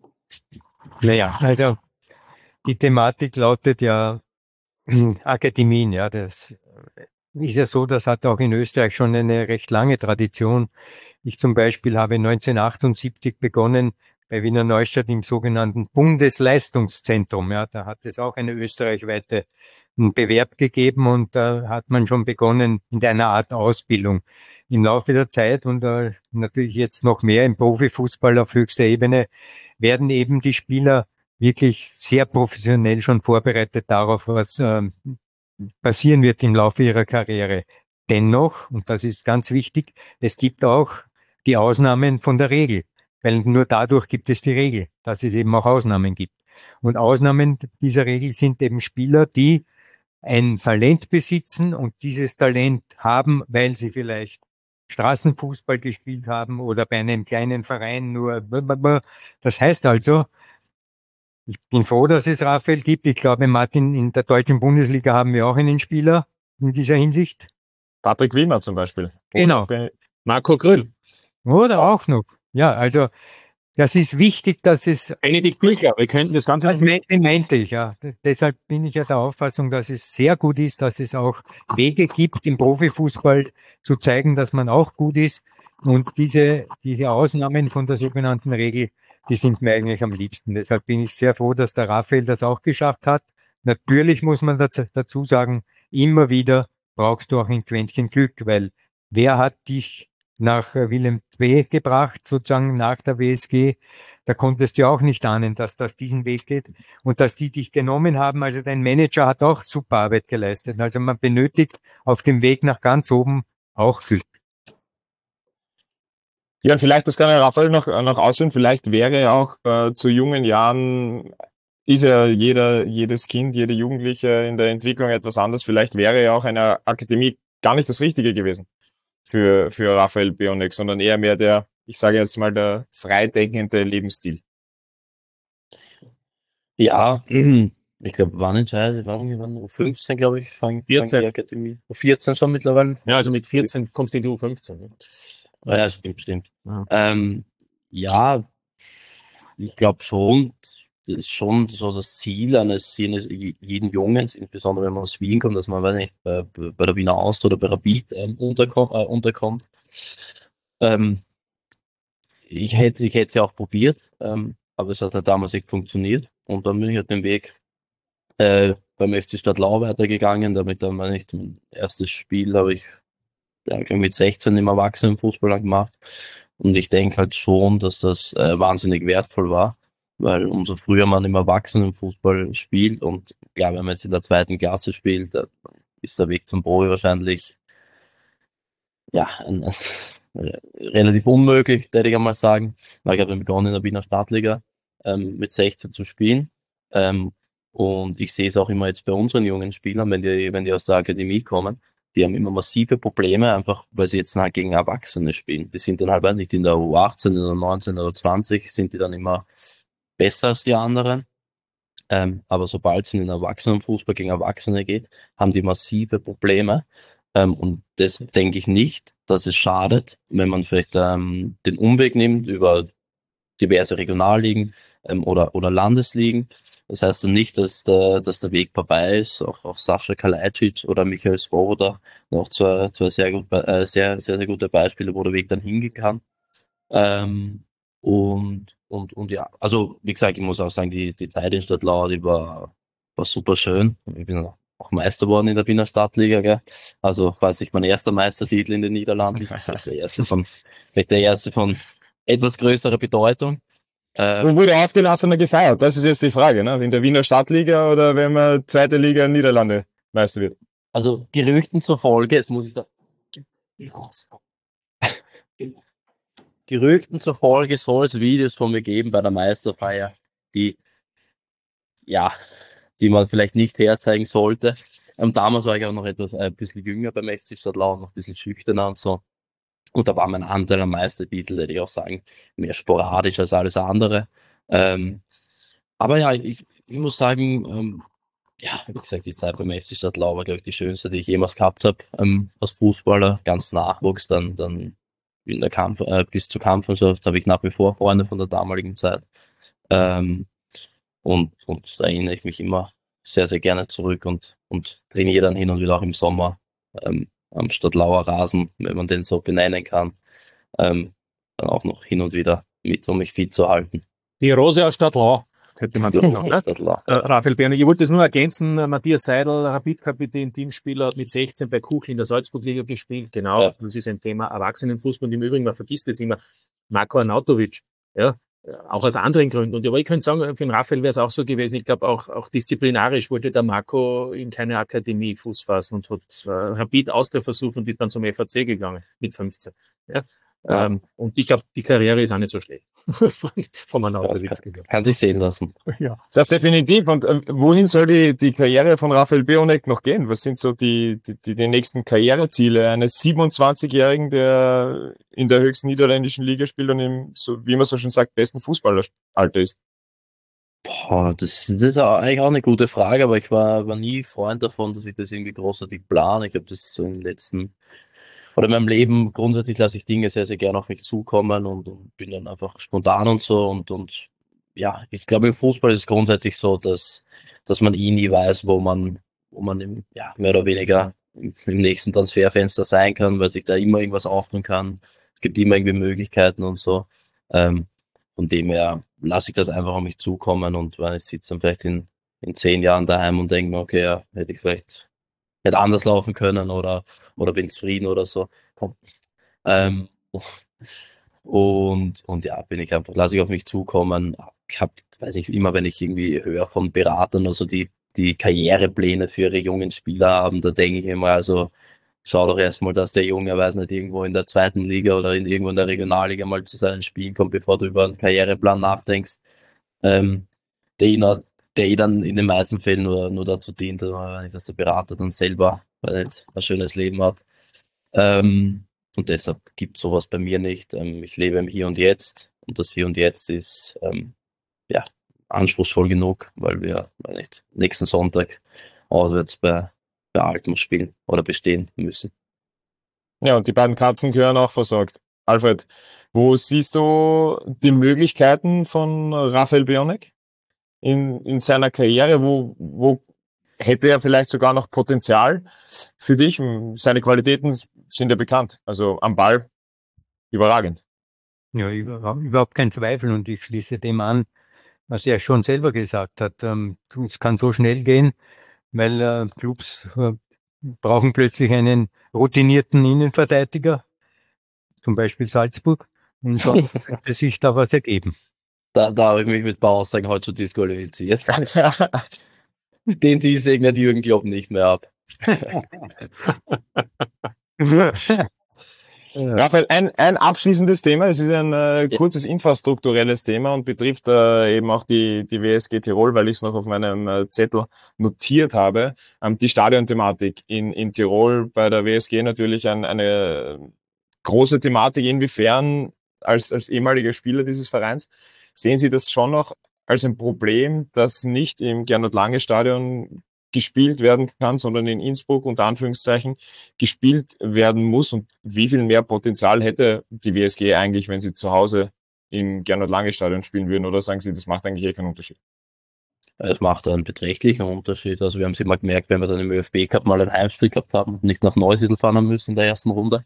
Naja, also die Thematik lautet ja Akademien, ja, das ist ja so, das hat auch in Österreich schon eine recht lange Tradition. Ich zum Beispiel habe neunzehnhundertachtundsiebzig begonnen bei Wiener Neustadt im sogenannten Bundesleistungszentrum. Ja, da hat es auch eine österreichweite Bewerb gegeben und da hat man schon begonnen in einer Art Ausbildung. Im Laufe der Zeit und äh, natürlich jetzt noch mehr im Profifußball auf höchster Ebene werden eben die Spieler wirklich sehr professionell schon vorbereitet darauf, was äh, passieren wird im Laufe ihrer Karriere. Dennoch, und das ist ganz wichtig, es gibt auch die Ausnahmen von der Regel, weil nur dadurch gibt es die Regel, dass es eben auch Ausnahmen gibt. Und Ausnahmen dieser Regel sind eben Spieler, die ein Talent besitzen und dieses Talent haben, weil sie vielleicht Straßenfußball gespielt haben oder bei einem kleinen Verein nur. Das heißt also, ich bin froh, dass es Raphael gibt. Ich glaube, Martin, in der deutschen Bundesliga haben wir auch einen Spieler in dieser Hinsicht. Patrick Wimmer zum Beispiel. Genau. Marco Grüll. Oder auch noch. Ja, also das ist wichtig, dass es, Benedikt Büchler. Wir könnten das Ganze... das meinte, meinte ich, ja. D- Deshalb bin ich ja der Auffassung, dass es sehr gut ist, dass es auch Wege gibt, im Profifußball zu zeigen, dass man auch gut ist. Und diese, diese Ausnahmen von der sogenannten Regel, die sind mir eigentlich am liebsten. Deshalb bin ich sehr froh, dass der Raphael das auch geschafft hat. Natürlich muss man dazu, dazu sagen, immer wieder brauchst du auch ein Quäntchen Glück, weil wer hat dich nach äh, Willem zwei gebracht, sozusagen nach der W S G? Da konntest du auch nicht ahnen, dass das diesen Weg geht und dass die dich genommen haben. Also dein Manager hat auch super Arbeit geleistet. Also man benötigt auf dem Weg nach ganz oben auch Glück. Ja, und vielleicht, das kann ja Raphael noch, noch ausführen, vielleicht wäre er auch äh, zu jungen Jahren ist ja jeder, jedes Kind, jede Jugendliche in der Entwicklung etwas anders. Vielleicht wäre ja auch eine Akademie gar nicht das Richtige gewesen für, für Raphael Bionek, sondern eher mehr der, ich sage jetzt mal, der freidenkende Lebensstil. Ja, ich glaube, wann entscheidet, wann, wann, fünfzehn, glaube ich, fangen vierzehn. die Akademie. vierzehn schon mittlerweile. Ja, also mit vierzehn kommst du in die U fünfzehn. Ne? Ja, ja, stimmt, stimmt. Ja. Ähm, ja, ich glaube schon, das ist schon so das Ziel eines, eines jeden Jungen, insbesondere wenn man aus Wien kommt, dass man, weiß nicht, bei, bei der Wiener Austria oder bei Rapid ähm, unterkommt. Äh, unterkommt. Ähm, ich hätte ich hätte es ja auch probiert, ähm, aber es hat halt damals nicht funktioniert. Und dann bin ich halt den Weg äh, beim F C Stadtlau weitergegangen, damit dann, meine ich, mein erstes Spiel habe ich ja, mit sechzehn im Erwachsenenfußball dann gemacht. Und ich denke halt schon, dass das äh, wahnsinnig wertvoll war, weil umso früher man im Erwachsenenfußball spielt und ja, wenn man jetzt in der zweiten Klasse spielt, dann ist der Weg zum Profi wahrscheinlich ja ein, ein, relativ unmöglich, würde ich einmal sagen, weil ich habe dann begonnen in der Wiener Stadtliga ähm, mit sechzehn zu spielen. Ähm, und ich sehe es auch immer jetzt bei unseren jungen Spielern, wenn die, wenn die aus der Akademie kommen, die haben immer massive Probleme, einfach weil sie jetzt halt gegen Erwachsene spielen. Die sind dann halt, weiß nicht, in der U achtzehn, in der neunzehn oder zwanzig sind die dann immer besser als die anderen. Ähm, aber sobald es in den Erwachsenenfußball gegen Erwachsene geht, haben die massive Probleme. Ähm, und das denke ich nicht, dass es schadet, wenn man vielleicht ähm, den Umweg nimmt über diverse Regionalligen ähm, oder, oder Landesligen. Das heißt dann nicht, dass der, dass der Weg vorbei ist. Auch, auch Sascha Kalajdzic oder Michael Svoboda, noch zwei, zwei sehr, gut, äh, sehr, sehr, sehr gute Beispiele, wo der Weg dann hingehen kann. Ähm, und, und, und ja, also wie gesagt, ich muss auch sagen, die, die Zeit in Stadtlau, die war, war super schön. Ich bin auch Meister geworden in der Wiener Stadtliga, gell? Also quasi mein erster Meistertitel in den Niederlanden. Der erste von, der erste von etwas größerer Bedeutung. Äh, Wo wurde ausgelassener gefeiert? Das ist jetzt die Frage, ne? In der Wiener Stadtliga oder wenn man zweite Liga in Niederlande Meister wird? Also Gerüchten zufolge, jetzt muss ich da Gerüchten zufolge soll es Videos von mir geben bei der Meisterfeier, die ja, die man vielleicht nicht herzeigen sollte. Ähm, damals war ich auch noch etwas ein bisschen jünger beim F C Stadtlau, noch ein bisschen schüchterner und so. Und da war mein Anteil am Meistertitel, würde ich auch sagen, mehr sporadisch als alles andere. Ähm, aber ja, ich, ich muss sagen, ähm, ja, wie gesagt, die Zeit beim F C Stadtlau war, glaube ich, die schönste, die ich jemals gehabt habe ähm, als Fußballer. Ganz Nachwuchs, dann, dann in der Kampf, äh, bis zur Kampfmannschaft habe ich nach wie vor Freunde von der damaligen Zeit. Ähm, und, und da erinnere ich mich immer sehr, sehr gerne zurück und, und trainiere dann hin und wieder auch im Sommer ähm, am Stadtlauer Rasen, wenn man den so benennen kann, ähm, dann auch noch hin und wieder mit, um mich fit zu halten. Die Rose aus Stadtlau, könnte man doch sagen. Ne? Äh, Raphael Bionek, ich wollte es nur ergänzen, Matthias Seidel, Rapid-Kapitän, Teamspieler, hat mit sechzehn bei Kuchel in der Salzburg-Liga gespielt. Genau, ja. Das ist ein Thema Erwachsenenfußball. Und im Übrigen, man vergisst das immer, Marko Arnautovic, ja, auch aus anderen Gründen. Und aber ich könnte sagen, für den Raphael wäre es auch so gewesen. Ich glaube, auch, auch disziplinarisch wollte der Marco in keine Akademie Fuß fassen und hat äh, Rapid Austria versucht und ist dann zum F A C gegangen mit fünfzehn. Ja? Ja. Ähm, und ich glaube, die Karriere ist auch nicht so schlecht. Von Arnautovic. Ja, kann sich sehen lassen. Ja. Das definitiv. Und äh, wohin soll die, die Karriere von Raphael Bionek noch gehen? Was sind so die, die, die nächsten Karriereziele eines siebenundzwanzigjährigen, der in der höchsten niederländischen Liga spielt und im, so, wie man so schon sagt, besten Fußballeralter ist? Boah, das, das ist eigentlich auch eine gute Frage, aber ich war, war nie Freund davon, dass ich das irgendwie großartig plane. Ich habe das so im letzten oder in meinem Leben grundsätzlich lasse ich Dinge sehr, sehr gerne auf mich zukommen und, und bin dann einfach spontan und so und, und ja, ich glaube im Fußball ist es grundsätzlich so, dass, dass man eh nie weiß, wo man, wo man im, ja, mehr oder weniger im, im nächsten Transferfenster sein kann, weil sich da immer irgendwas auftun kann. Es gibt immer irgendwie Möglichkeiten und so. Ähm, von dem her lasse ich das einfach auf mich zukommen und weil ich sitze dann vielleicht in, in zehn Jahren daheim und denke mir, okay, ja, hätte ich vielleicht hätte anders laufen können oder, oder bin zufrieden oder so. Komm. Ähm, und, und ja, bin ich einfach, lasse ich auf mich zukommen. Ich habe, weiß ich, immer wenn ich irgendwie höre von Beratern oder so, die, die Karrierepläne für ihre jungen Spieler haben, da denke ich immer, also, schau doch erstmal, dass der Junge, weiß nicht, irgendwo in der zweiten Liga oder in, irgendwo in der Regionalliga mal zu seinen Spielen kommt, bevor du über einen Karriereplan nachdenkst. Ähm, der ihn hat der eh dann in den meisten Fällen nur, nur dazu dient, dass der Berater dann selber weil nicht, ein schönes Leben hat. Ähm, und deshalb gibt sowas bei mir nicht. Ähm, ich lebe im Hier und Jetzt und das Hier und Jetzt ist ähm, ja anspruchsvoll genug, weil wir weil nicht, nächsten Sonntag auswärts bei, bei Alkmaar spielen oder bestehen müssen. Ja, und die beiden Katzen gehören auch versorgt. Alfred, wo siehst du die Möglichkeiten von Raphael Bionek in, in seiner Karriere? Wo, wo hätte er vielleicht sogar noch Potenzial für dich? Seine Qualitäten sind ja bekannt. Also am Ball überragend. Ja, über, überhaupt kein Zweifel und ich schließe dem an, was er schon selber gesagt hat. Ähm, es kann so schnell gehen, weil äh, Clubs äh, brauchen plötzlich einen routinierten Innenverteidiger, zum Beispiel Salzburg, und dann könnte sich da was ergeben. Da, da habe ich mich mit ein paar Aussagen heute schon disqualifiziert. Den die segnet Jürgen Klopp nicht mehr ab. Raphael, ein, ein abschließendes Thema, es ist ein äh, kurzes infrastrukturelles Thema und betrifft äh, eben auch die, die W S G Tirol, weil ich es noch auf meinem äh, Zettel notiert habe. Ähm, die Stadionthematik in, in Tirol bei der W S G natürlich ein, eine große Thematik. Inwiefern als, als ehemaliger Spieler dieses Vereins sehen Sie das schon noch als ein Problem, dass nicht im Gernot-Lange-Stadion gespielt werden kann, sondern in Innsbruck unter Anführungszeichen gespielt werden muss? Und wie viel mehr Potenzial hätte die W S G eigentlich, wenn sie zu Hause im Gernot-Lange-Stadion spielen würden? Oder sagen Sie, das macht eigentlich eh keinen Unterschied? Es macht einen beträchtlichen Unterschied. Also wir haben es immer gemerkt, wenn wir dann im ÖFB Cup mal ein Heimspiel gehabt haben und nicht nach Neusiedl fahren haben müssen in der ersten Runde,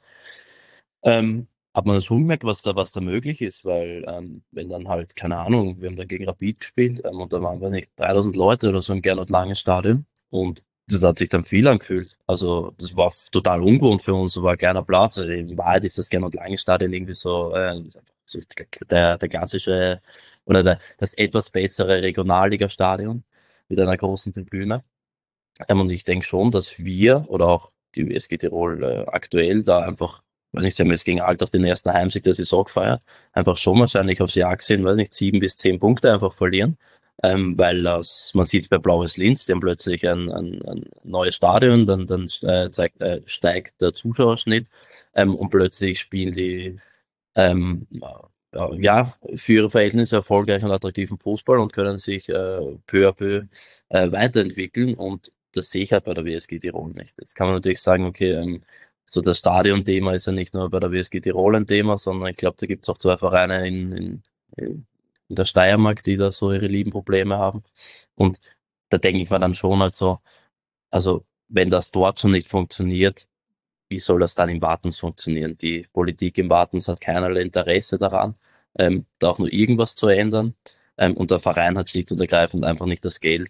ähm, hat man schon gemerkt, was da, was da möglich ist, weil ähm, wenn dann halt, keine Ahnung, wir haben dann gegen Rapid gespielt ähm, und da waren, weiß nicht, dreitausend Leute oder so im Gernot-Lange-Stadion und das hat sich dann viel angefühlt. Also das war total ungewohnt für uns, so war ein kleiner Platz. Also in Wahrheit ist das Gernot-Lange-Stadion irgendwie so, äh, so der, der klassische oder der, das etwas bessere Regionalliga-Stadion mit einer großen Tribüne. Ähm, und ich denke schon, dass wir oder auch die W S G Tirol äh, aktuell da einfach, weil ich, sie haben jetzt gegen Altach den ersten Heimsieg der Saison gefeiert, einfach schon wahrscheinlich aufs Jahr gesehen, weiß nicht, sieben bis zehn Punkte einfach verlieren. Ähm, weil das, man sieht bei Blaues Linz, die haben plötzlich ein, ein, ein neues Stadion, dann, dann äh, zeigt, äh, steigt der Zuschauerschnitt ähm, und plötzlich spielen die ähm, äh, ja, für ihre Verhältnisse erfolgreichen und attraktiven Fußball und können sich äh, peu à peu äh, weiterentwickeln und das sehe ich halt bei der W S G Tirol nicht. Jetzt kann man natürlich sagen, okay, ähm, so das Stadion-Thema ist ja nicht nur bei der W S G Tirol ein Thema, sondern ich glaube, da gibt es auch zwei Vereine in, in, in der Steiermark, die da so ihre lieben Probleme haben. Und da denke ich mir dann schon halt so, also wenn das dort schon nicht funktioniert, wie soll das dann in Wartens funktionieren? Die Politik in Wartens hat keinerlei Interesse daran, ähm, da auch nur irgendwas zu ändern. Ähm, und der Verein hat schlicht und ergreifend einfach nicht das Geld,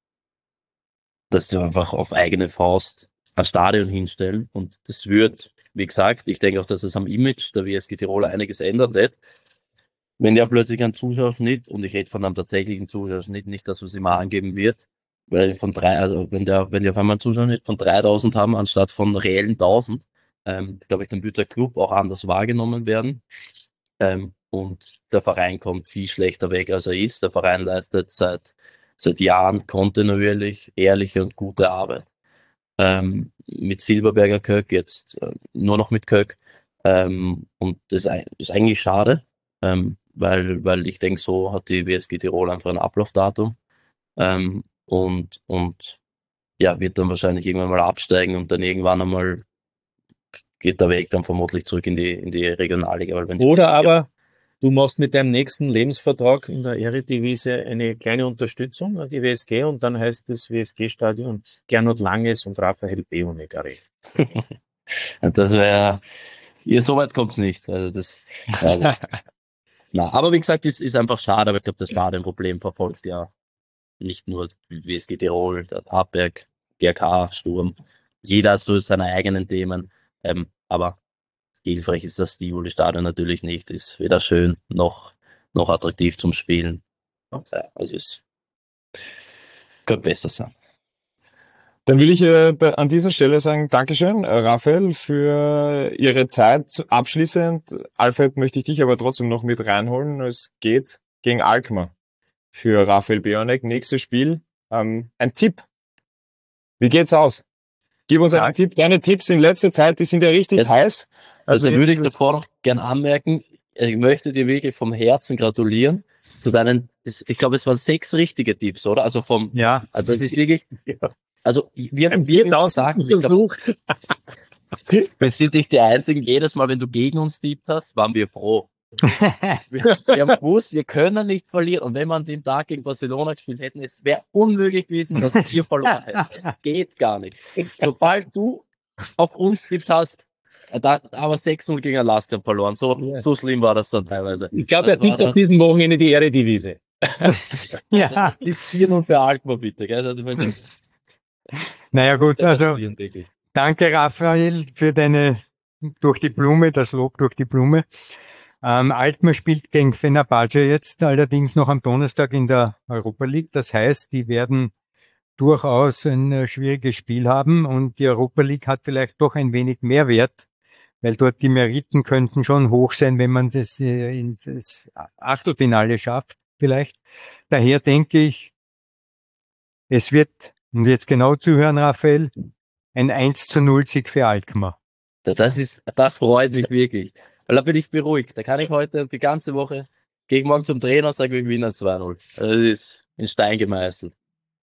dass sie einfach auf eigene Faust ein Stadion hinstellen. Und das wird, wie gesagt, ich denke auch, dass es am Image der W S G Tirol einiges ändern wird. Wenn ja plötzlich ein Zuschauerschnitt, und ich rede von einem tatsächlichen Zuschauerschnitt, nicht das, was immer angeben wird, weil von drei, also wenn der, wenn die auf einmal einen Zuschauerschnitt von dreitausend haben, anstatt von reellen tausend, ähm, glaube ich, dann wird der Club auch anders wahrgenommen werden. Ähm, und der Verein kommt viel schlechter weg, als er ist. Der Verein leistet seit, seit Jahren kontinuierlich ehrliche und gute Arbeit. Ähm, mit Silberberger Köck, jetzt äh, nur noch mit Köck. Ähm, und das ist eigentlich schade, ähm, weil, weil ich denke, so hat die W S G Tirol einfach ein Ablaufdatum. Ähm, und, und ja, wird dann wahrscheinlich irgendwann mal absteigen und dann irgendwann einmal geht der Weg dann vermutlich zurück in die, in die Regionalliga. Weil wenn die, Oder aber du machst mit deinem nächsten Lebensvertrag in der Eredivisie eine kleine Unterstützung an die W S G und dann heißt das W S G-Stadion Gernot Langes und Raphael Bionek Arena. Das wäre, ja, so weit kommt's nicht. Also das, also, na, aber wie gesagt, ist, ist einfach schade, aber ich glaube, das Stadionproblem verfolgt ja nicht nur die W S G Tirol, der Hartberg, G R K, Sturm. Jeder hat so seine eigenen Themen, ähm, aber hilfreich ist das Tivoli Stadion natürlich nicht. Ist weder schön noch, noch attraktiv zum Spielen. Ja, also es könnte besser sein. Dann will ich äh, bei, an dieser Stelle sagen, Dankeschön, äh, Raphael, für Ihre Zeit. Abschließend, Alfred, möchte ich dich aber trotzdem noch mit reinholen. Es geht gegen Alkmaar. für Raphael Bionek. Nächstes Spiel. Ähm, ein Tipp. Wie geht's aus? Gib uns einen Tipp. Deine Tipps in letzter Zeit, die sind ja richtig ja, heiß. Also, also würde ich davor noch gern anmerken, ich möchte dir wirklich vom Herzen gratulieren zu deinen, ich glaube, es waren sechs richtige Tipps, oder? Also vom, ja. Also das ist wirklich, also wir, Ein wir sagen, Versuch. wir sind nicht die Einzigen. Jedes Mal, wenn du gegen uns tippt hast, waren wir froh. wir, wir haben gewusst, wir können nicht verlieren. Und wenn wir an dem Tag gegen Barcelona gespielt hätten, es wäre unmöglich gewesen, dass wir verloren hätten. Es geht gar nicht. Sobald du auf uns tippt hast, da, aber sechs null gegen Alaska verloren. So, ja. so schlimm war das dann teilweise. Ich glaube, er tippt auf diesem Wochenende die Eredivisie. Ja. Die vier null für Alkmaar, bitte. Gell? Naja gut, also danke Raphael für deine durch die Blume, das Lob durch die Blume. Ähm, Alkmaar spielt gegen Fenerbahce jetzt allerdings noch am Donnerstag in der Europa League. Das heißt, die werden durchaus ein äh, schwieriges Spiel haben und die Europa League hat vielleicht doch ein wenig mehr Wert, weil dort die Meriten könnten schon hoch sein, wenn man es äh, ins Achtelfinale schafft vielleicht. Daher denke ich, es wird, und jetzt genau zuhören, Raphael, ein eins zu null Sieg für Alkmaar. Das ist, das freut mich wirklich. Weil da bin ich beruhigt. Da kann ich heute die ganze Woche gegen morgen zum Trainer sagen, wir gewinnen zwei null. Also das ist in Stein gemeißelt.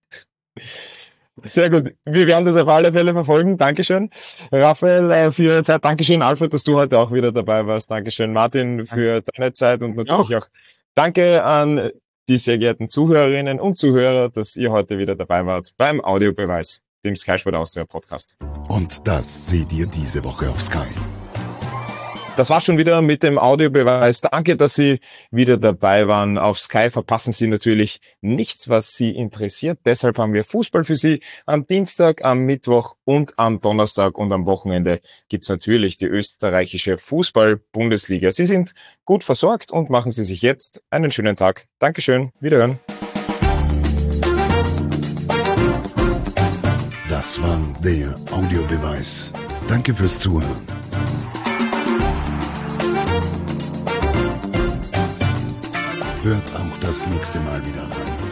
Sehr gut. Wir werden das auf alle Fälle verfolgen. Dankeschön, Raphael, für Ihre Zeit. Dankeschön, Alfred, dass du heute auch wieder dabei warst. Dankeschön, Martin, für deine Zeit und natürlich auch danke an die sehr geehrten Zuhörerinnen und Zuhörer, dass ihr heute wieder dabei wart beim Audiobeweis, dem Sky Sport Austria Podcast. Und das seht ihr diese Woche auf Sky. Das war schon wieder mit dem Audiobeweis. Danke, dass Sie wieder dabei waren. Auf Sky verpassen Sie natürlich nichts, was Sie interessiert. Deshalb haben wir Fußball für Sie am Dienstag, am Mittwoch und am Donnerstag. Und am Wochenende gibt's natürlich die österreichische Fußball-Bundesliga. Sie sind gut versorgt und machen Sie sich jetzt einen schönen Tag. Dankeschön. Wiederhören. Das war der Audiobeweis. Danke fürs Zuhören. Hört auch das nächste Mal wieder rein.